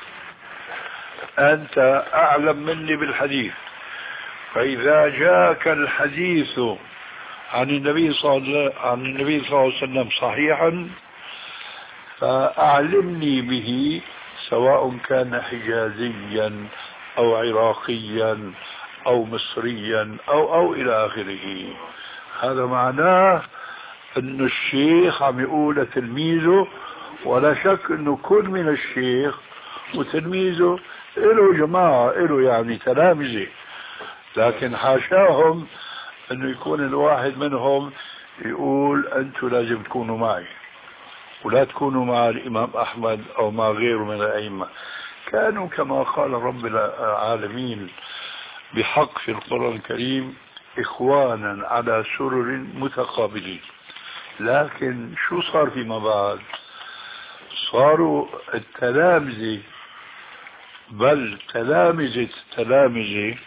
أنت أعلم مني بالحديث، فإذا جاءك الحديث عن النبي صلى الله عن النبي صلى الله عليه وسلم صحيحا فأعلمني به، سواء كان حجازيا أو عراقيا أو مصريا أو أو إلى آخره. هذا معناه أن الشيخ عم يقول لتلميذه، ولا شك أنه كل من الشيخ وتلميذه له جماعة، له يعني تلامذة، لكن حاشاهم أنه يكون الواحد منهم يقول أنتم لازم تكونوا معي ولا تكونوا مع الإمام أحمد أو مع غيره من الأئمة. كانوا كما قال رب العالمين بحق في القرآن الكريم إخوانا على سرر متقابلين. لكن شو صار فيما بعد؟ صاروا التلامذة، بل تلامذة تلامذة،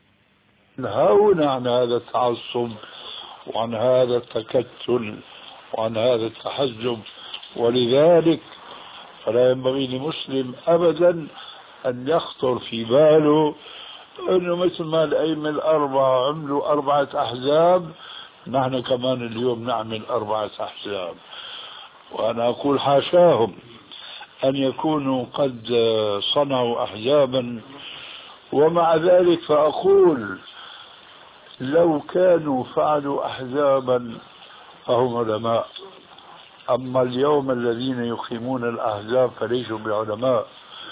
نهون عن هذا التعصب وعن هذا التكتل وعن هذا التحزب. ولذلك فلا ينبغي لمسلم أبدا أن يخطر في باله أنه مثل ما الأئمة الأربعة عملوا أربعة أحزاب نحن كمان اليوم نعمل أربعة أحزاب. وأنا أقول حاشاهم أن يكونوا قد صنعوا أحزابا. ومع ذلك فأقول لو كانوا فعلوا أحزابا فهم علماء، أما اليوم الذين يقيمون الأحزاب فليسوا بعلماء.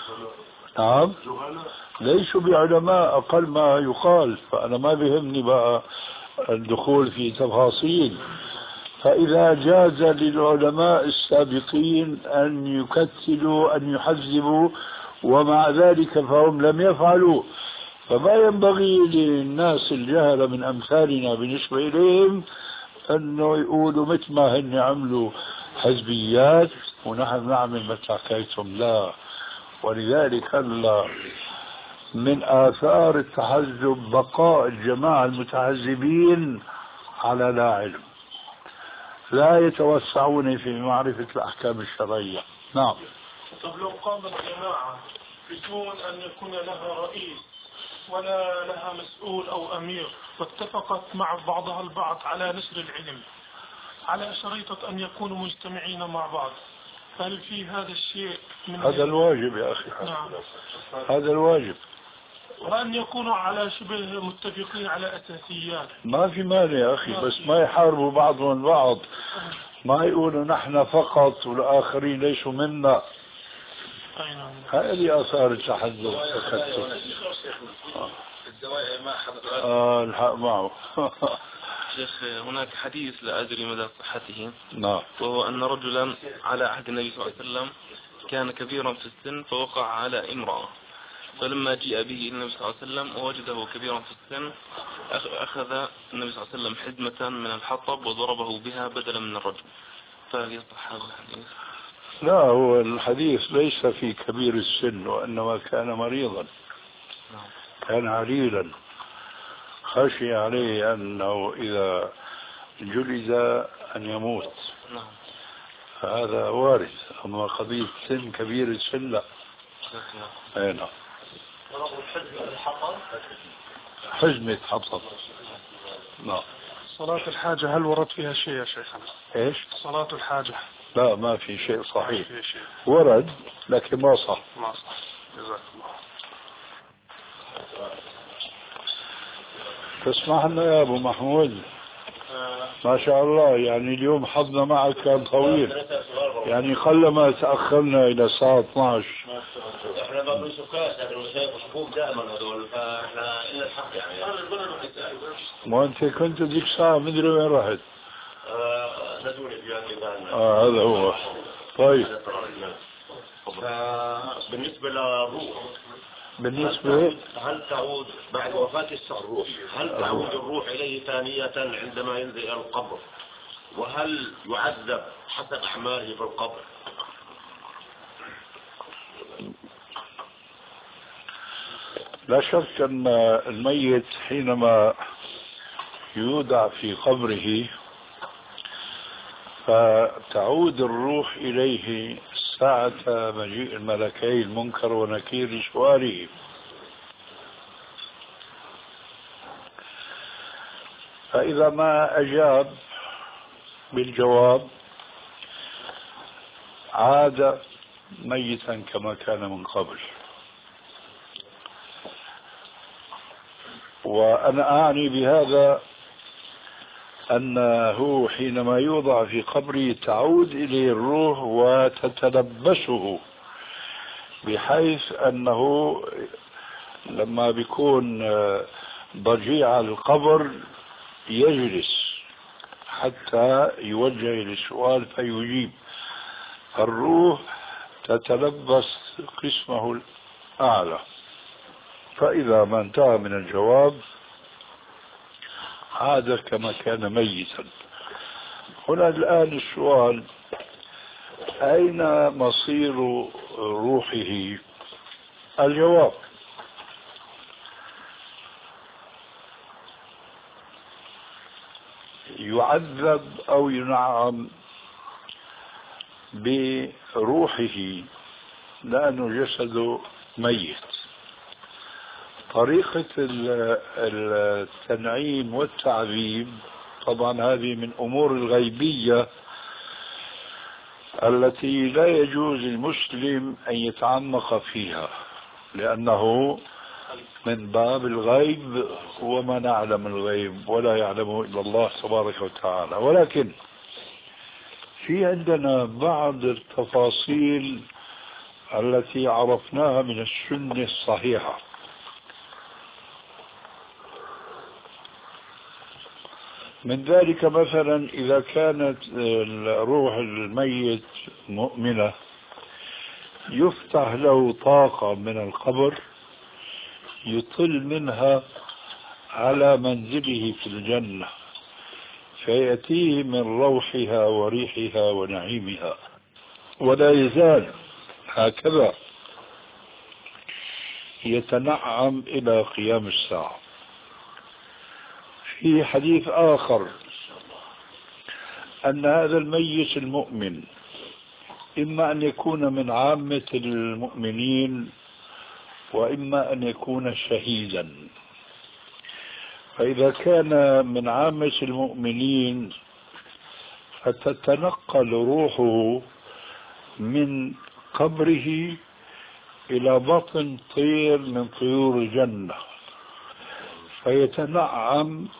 نعم ليسوا بعلماء أقل ما يقال. فأنا ما بيهمني بقى الدخول في تفاصيل. فإذا جاز للعلماء السابقين أن يكتلوا أن يحزبوا ومع ذلك فهم لم يفعلوا، فما ينبغي للناس الجهلة من أمثالنا بالنسبة إليهم أنه يقولوا مثل ما هن عملوا حزبيات ونحن نعمل مثل حكايتهم. لا. ولذلك هلا من آثار التحزب بقاء الجماعة المتحزبين على لا علم، لا يتوسعون في معرفة الأحكام الشرعية. نعم. طب لو قامت جماعة بدون أن يكون لها رئيس ولا لها مسؤول أو أمير واتفقت مع بعضها البعض على نشر العلم على شريطة أن يكونوا مجتمعين مع بعض، هل في هذا الشيء من هذا الواجب يا أخي؟ نعم. هذا الواجب. وأن يكونوا على شبه متفقين على أساسيات. ما في مانع يا أخي، بس ما يحاربوا بعضهم البعض، ما يقولوا نحن فقط والآخرين ليسوا منا. هذه آثار التحزب والتكتل. آه الحق معه. شيخ هناك حديث لا أدري مدى صحته، نعم، وهو أن رجلا على عهد النبي صلى الله عليه وسلم كان كبيرا في السن فوقع على امرأة، فلما جاء به النبي صلى الله عليه وسلم ووجده كبيرا في السن أخذ النبي صلى الله عليه وسلم حزمة من الحطب وضربه بها بدلا من الرجل، فهل يصح هذا الحديث؟ لا، هو الحديث ليس في كبير السن، وإنما كان مريضا، كان عليلا، خشي عليه أنه إذا جلد أن يموت، فهذا وارد. أما قضية سن كبير السن لا. أين حزمة حطب. لا. صلاة الحاجة هل ورد فيها شيء يا شيخ؟ إيش؟ صلاة الحاجة. لا، ما في شيء صحيح. في شيء. ورد لكن ما صح. ما صح. جزاك الله. تسمح لنا يا أبو محمود؟ ما شاء الله، يعني اليوم حظنا معك كان طويل، يعني قلما تأخرنا إلى الساعة اثنعش. احنا ما بنشوف كاس، احنا بنشوف حبوب دائما هذول، فاحنا لنا الحق يعني. ما أنت كنت ذيك الساعة مدري وين رحت؟ ندوني يعني. آه هذا هو. طيب. بالنسبة للروح، بالنسبة هل تعود بعد وفاة الروح، هل تعود الروح إليه ثانية عندما ينزل إلى القبر؟ وهل يعذب حسب أعماله في القبر؟ لا شك أن الميت حينما يودع في قبره فتعود الروح إليه ساعة مجيء الملكين المنكر ونكير لسؤاله. فإذا ما أجاب بالجواب عاد ميتا كما كان من قبل. وأنا أعني بهذا أنه حينما يوضع في قبره تعود إليه الروح وتتلبسه، بحيث أنه لما بيكون ضجيع القبر يجلس حتى يوجه للسؤال فيجيب. الروح تتلبس قسمه الأعلى، فإذا ما انتهى من الجواب عاد كما كان ميتا. هنا الآن السؤال: أين مصير روحه؟ الجواب: يعذب أو ينعم بروحه لأنه جسده ميت. طريقة التنعيم والتعذيب طبعا هذه من أمور الغيبية التي لا يجوز للمسلم أن يتعمق فيها، لأنه من باب الغيب وما نعلم الغيب ولا يعلمه إلا الله تبارك وتعالى. ولكن في عندنا بعض التفاصيل التي عرفناها من السنة الصحيحة. من ذلك مثلا إذا كانت روح الميت مؤمنة يفتح له طاقة من القبر يطل منها على منزله في الجنة، فيأتيه من روحها وريحها ونعيمها، ولا يزال هكذا يتنعم إلى قيام الساعة. في حديث آخر أن هذا الميت المؤمن إما أن يكون من عامة المؤمنين وإما أن يكون شهيدا. فإذا كان من عامة المؤمنين فتتنقل روحه من قبره إلى بطن طير من طيور الجنة، فيتنعم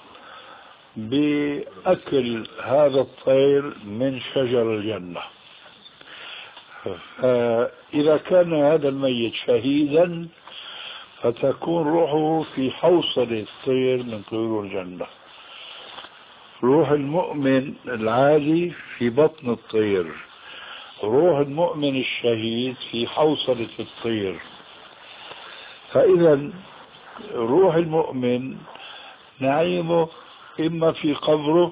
بأكل هذا الطير من شجر الجنة. فإذا كان هذا الميت شهيدا فتكون روحه في حوصلة الطير من طيور الجنة. روح المؤمن العادي في بطن الطير، روح المؤمن الشهيد في حوصلة الطير. فإذا روح المؤمن نعيمه إما في قبره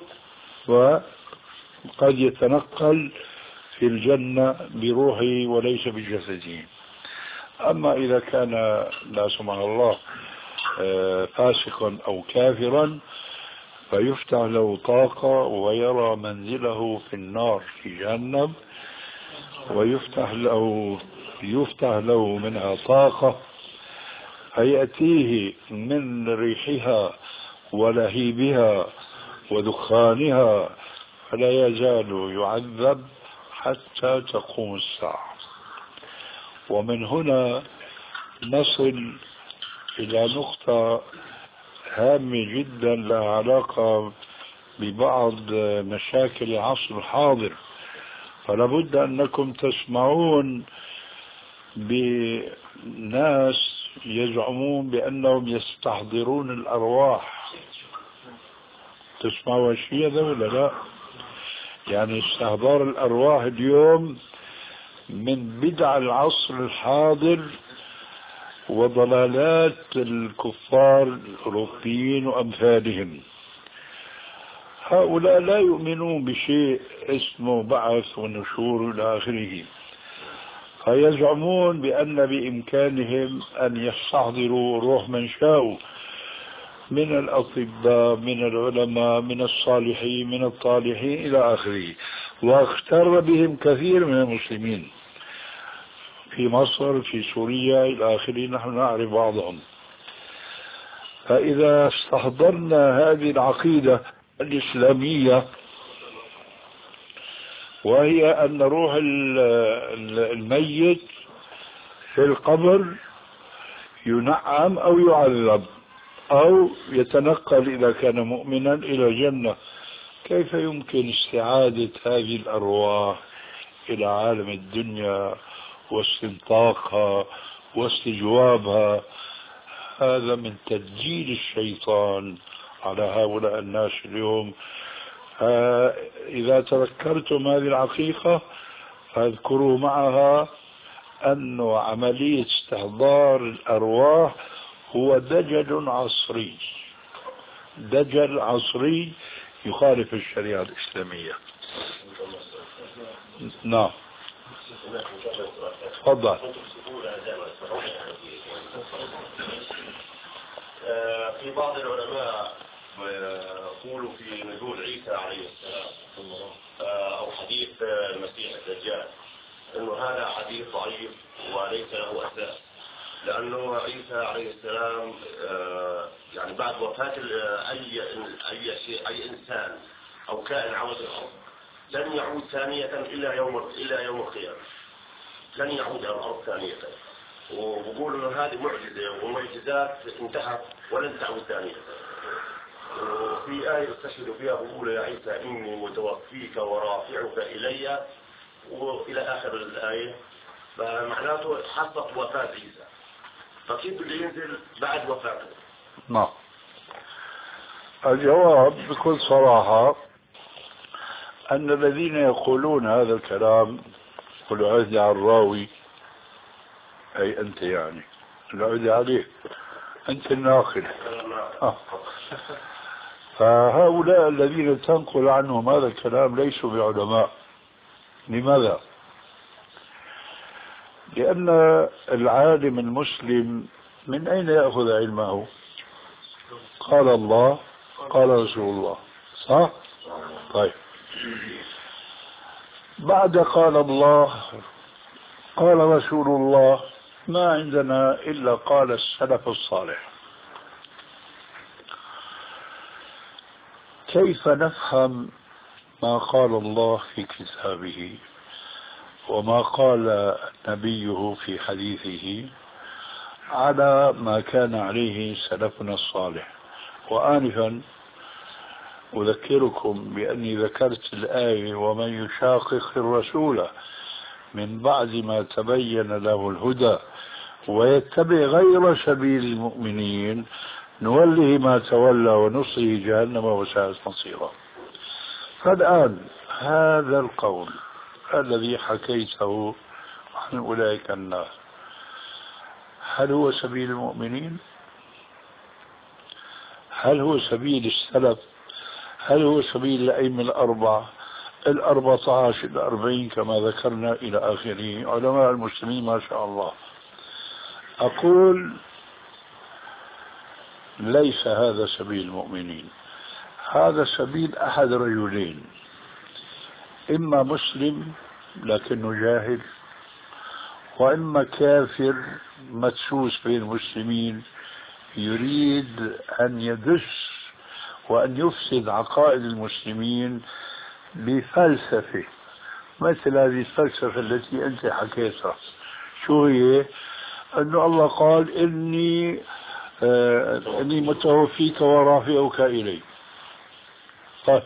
وقد يتنقل في الجنة بروحه وليس بجسده. أما إذا كان لا سمح الله فاسقا أو كافرا فيفتح له طاقة ويرى منزله في النار في جهنم، ويفتح له يفتح له منها طاقة فيأتيه من ريحها ولهيبها ودخانها، فلا يزال يعذب حتى تقوم الساعة. ومن هنا نصل إلى نقطة هامة جدا لها علاقة ببعض مشاكل العصر الحاضر. فلا بد أنكم تسمعون بناس يزعمون بأنهم يستحضرون الأرواح. تسمعوا الشيء هذا ولا لا؟ يعني استحضار الأرواح اليوم من بدع العصر الحاضر وضلالات الكفار الأوروبيين وأمثالهم. هؤلاء لا يؤمنون بشيء اسمه بعث ونشور إلى آخره، فيزعمون بأن بإمكانهم أن يستحضروا روح من شاءوا من الأطباء من العلماء من الصالحين من الطالحين إلى آخره. واختر بهم كثير من المسلمين في مصر في سوريا إلى آخره، نحن نعرف بعضهم. فإذا استحضرنا هذه العقيدة الإسلامية وهي أن روح الميت في القبر ينعم أو يعذب أو يتنقل إذا كان مؤمنا إلى الجنة. كيف يمكن استعادة هذه الأرواح إلى عالم الدنيا واستنطاقها واستجوابها؟ هذا من تدجيل الشيطان على هؤلاء الناس اليوم. إذا تذكرتم هذه الحقيقة فاذكروا معها أن عملية استحضار الأرواح هو دجل عصري، دجل عصري يخالف الشريعة الإسلامية. نعم تفضل. في بعض العلماء يقولوا في نزول عيسى عليه السلام أو حديث المسيح الدجال أنه هذا حديث ضعيف وليس له أساس، لأنه عيسى عليه السلام يعني بعد وفاة أي أي شيء أي إنسان أو كائن على الأرض لن يعود ثانية إلا يوم إلا يوم القيامة، لن يعود إلى الأرض ثانية. وبقولوا أنه هذه معجزة ومعجزات انتهت ولن تعود ثانية. وفي آية استشهدوا فيها بقول يا عيسى إني متوفيك ورافعك إلي وإلى آخر الآية، فمعناته حصلت وفاة عيسى، فكيف بده ينزل بعد وفاته؟ نعم. الجواب بكل صراحة أن الذين يقولون هذا الكلام والعهد على الراوي، أي أنت يعني العهد عليه أنت الناقل، آه. فهؤلاء الذين تنقل عنهم هذا الكلام ليسوا بعلماء. لماذا؟ لأن العالم المسلم من أين يأخذ علمه؟ قال الله قال رسول الله، صح؟ طيب، بعد قال الله قال رسول الله ما عندنا إلا قال السلف الصالح. كيف نفهم ما قال الله في كتابه وما قال نبيه في حديثه على ما كان عليه سلفنا الصالح؟ وآنفا أذكركم بأني ذكرت الآية ومن يشاقق الرسول من بعد ما تبين له الهدى ويتبع غير سبيل المؤمنين نوله ما تولى ونصله جهنم وساءت مصيرا. فالآن هذا القول الذي حكيته عن أولئك الناس هل هو سبيل المؤمنين؟ هل هو سبيل السلف؟ هل هو سبيل الأئمة الأربعة الأربعة عشر الأربعين كما ذكرنا إلى آخره علماء المسلمين ما شاء الله؟ أقول ليس هذا سبيل المؤمنين، هذا سبيل أحد رجلين، إما مسلم لكنه جاهل، وإما كافر مدسوس بين المسلمين يريد أن يدس وأن يفسد عقائد المسلمين بفلسفة مثل هذه الفلسفة التي أنت حكيتها. شو هي؟ أن الله قال إني آه إني متوفيك ورافعك إلي. طيب،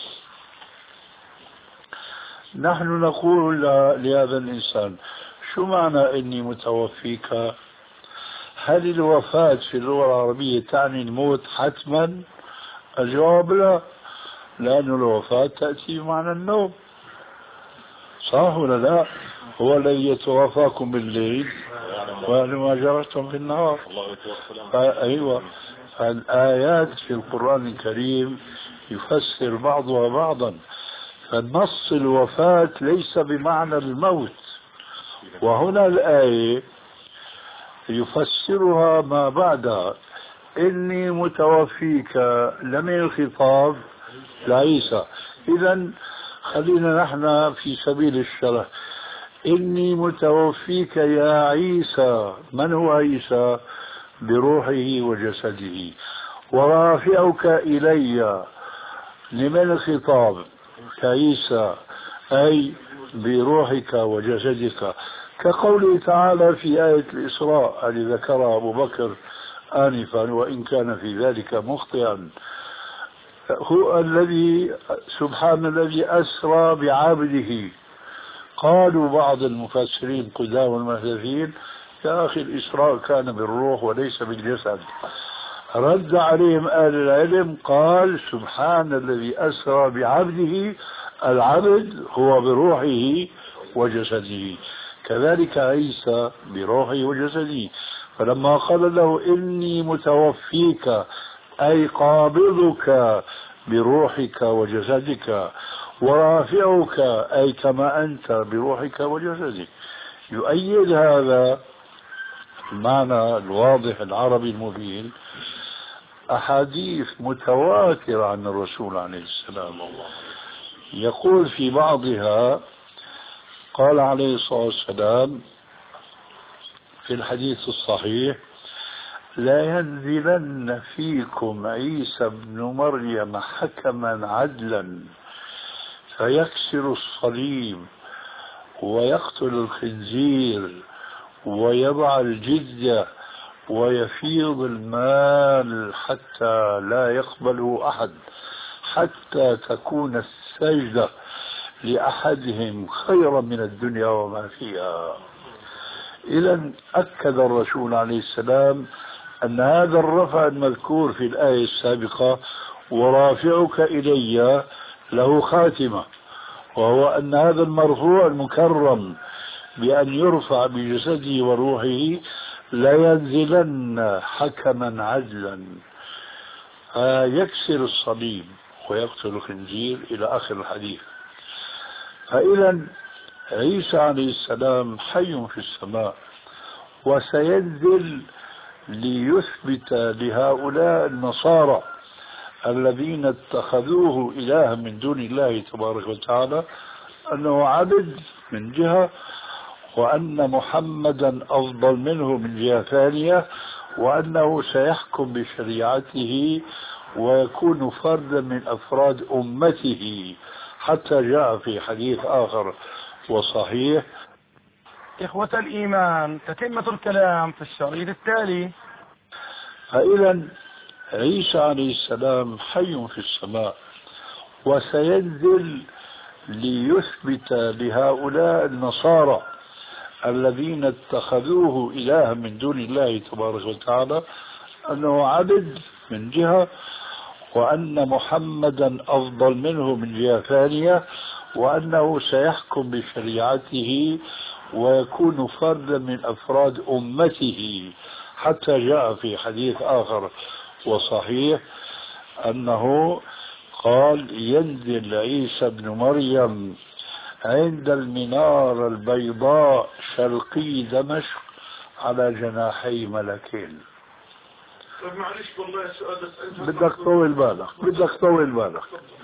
نحن نقول لهذا الإنسان شو معنى إني متوفيك؟ هل الوفاة في اللغة العربية تعني الموت حتما؟ الجواب لا، لأن الوفاة تأتي بمعنى النوم، صح ولا لا؟ هو الذي يتوفاكم بالليل ويعلم ما جرتم في النهار. أيوة، الآيات في القرآن الكريم يفسر بعضها بعضا، فالنص الوفاة ليس بمعنى الموت، وهنا الآية يفسرها ما بعدها إني متوفيك لمن الخطاب لعيسى. إذن خلينا نحن في سبيل الشرح. إني متوفيك يا عيسى، من هو عيسى؟ بروحه وجسده. ورافعك إلي، لمن الخطاب؟ كعيسى أي بروحك وجسدك، كقوله تعالى في آية الإسراء التي ذكرها أبو بكر آنفا وإن كان في ذلك مخطئا، هو الذي سبحان الذي أسرى بعبده. قالوا بعض المفسرين قدام المحدثين يا أخي الإسراء كان بالروح وليس بالجسد. رد عليهم أهل العلم قال سبحان الذي أسرى بعبده، العبد هو بروحه وجسده، كذلك عيسى بروحه وجسده. فلما قال له إني متوفيك أي قابضك بروحك وجسدك ورافعك أي كما أنت بروحك وجسدك، يؤيد هذا المعنى الواضح العربي المبين أحاديث متواترة عن الرسول عليه السلام. يقول في بعضها قال عليه الصلاة والسلام في الحديث الصحيح لا ينزلن فيكم عيسى بن مريم حكما عدلا فيكسر الصليب ويقتل الخنزير ويضع الجزية ويفيض المال حتى لا يقبله أحد، حتى تكون السجدة لأحدهم خيرا من الدنيا وما فيها. إذا أكد الرسول عليه السلام أن هذا الرفع المذكور في الآية السابقة ورافعك إلي له خاتمة، وهو أن هذا المرفوع المكرم بأن يرفع بجسده وروحه لا ينزلن حكما عدلا يكسر الصليب ويقتل الخنزير إلى آخر الحديث. فإذا عيسى عليه السلام حي في السماء وسينزل ليثبت لهؤلاء النصارى الذين اتخذوه إلها من دون الله تبارك وتعالى أنه عبد من جهة، وأن محمدا أفضل منه من جهة ثانية، وأنه سيحكم بشريعته ويكون فردا من أفراد أمته، حتى جاء في حديث آخر وصحيح. إخوة الإيمان، تتمة الكلام في الشريط التالي. فإذا عيسى عليه السلام حي في السماء وسينزل ليثبت لهؤلاء النصارى الذين اتخذوه إلها من دون الله تبارك وتعالى أنه عبد من جهة، وأن محمدا أفضل منه من جهة ثانية، وأنه سيحكم بشريعته ويكون فردا من أفراد أمته، حتى جاء في حديث آخر وصحيح أنه قال ينزل عيسى بن مريم عند المنارة البيضاء شرقي دمشق على جناحي ملكين. طيب معلش والله سؤال بس بدك طول بالك بدك طول بالك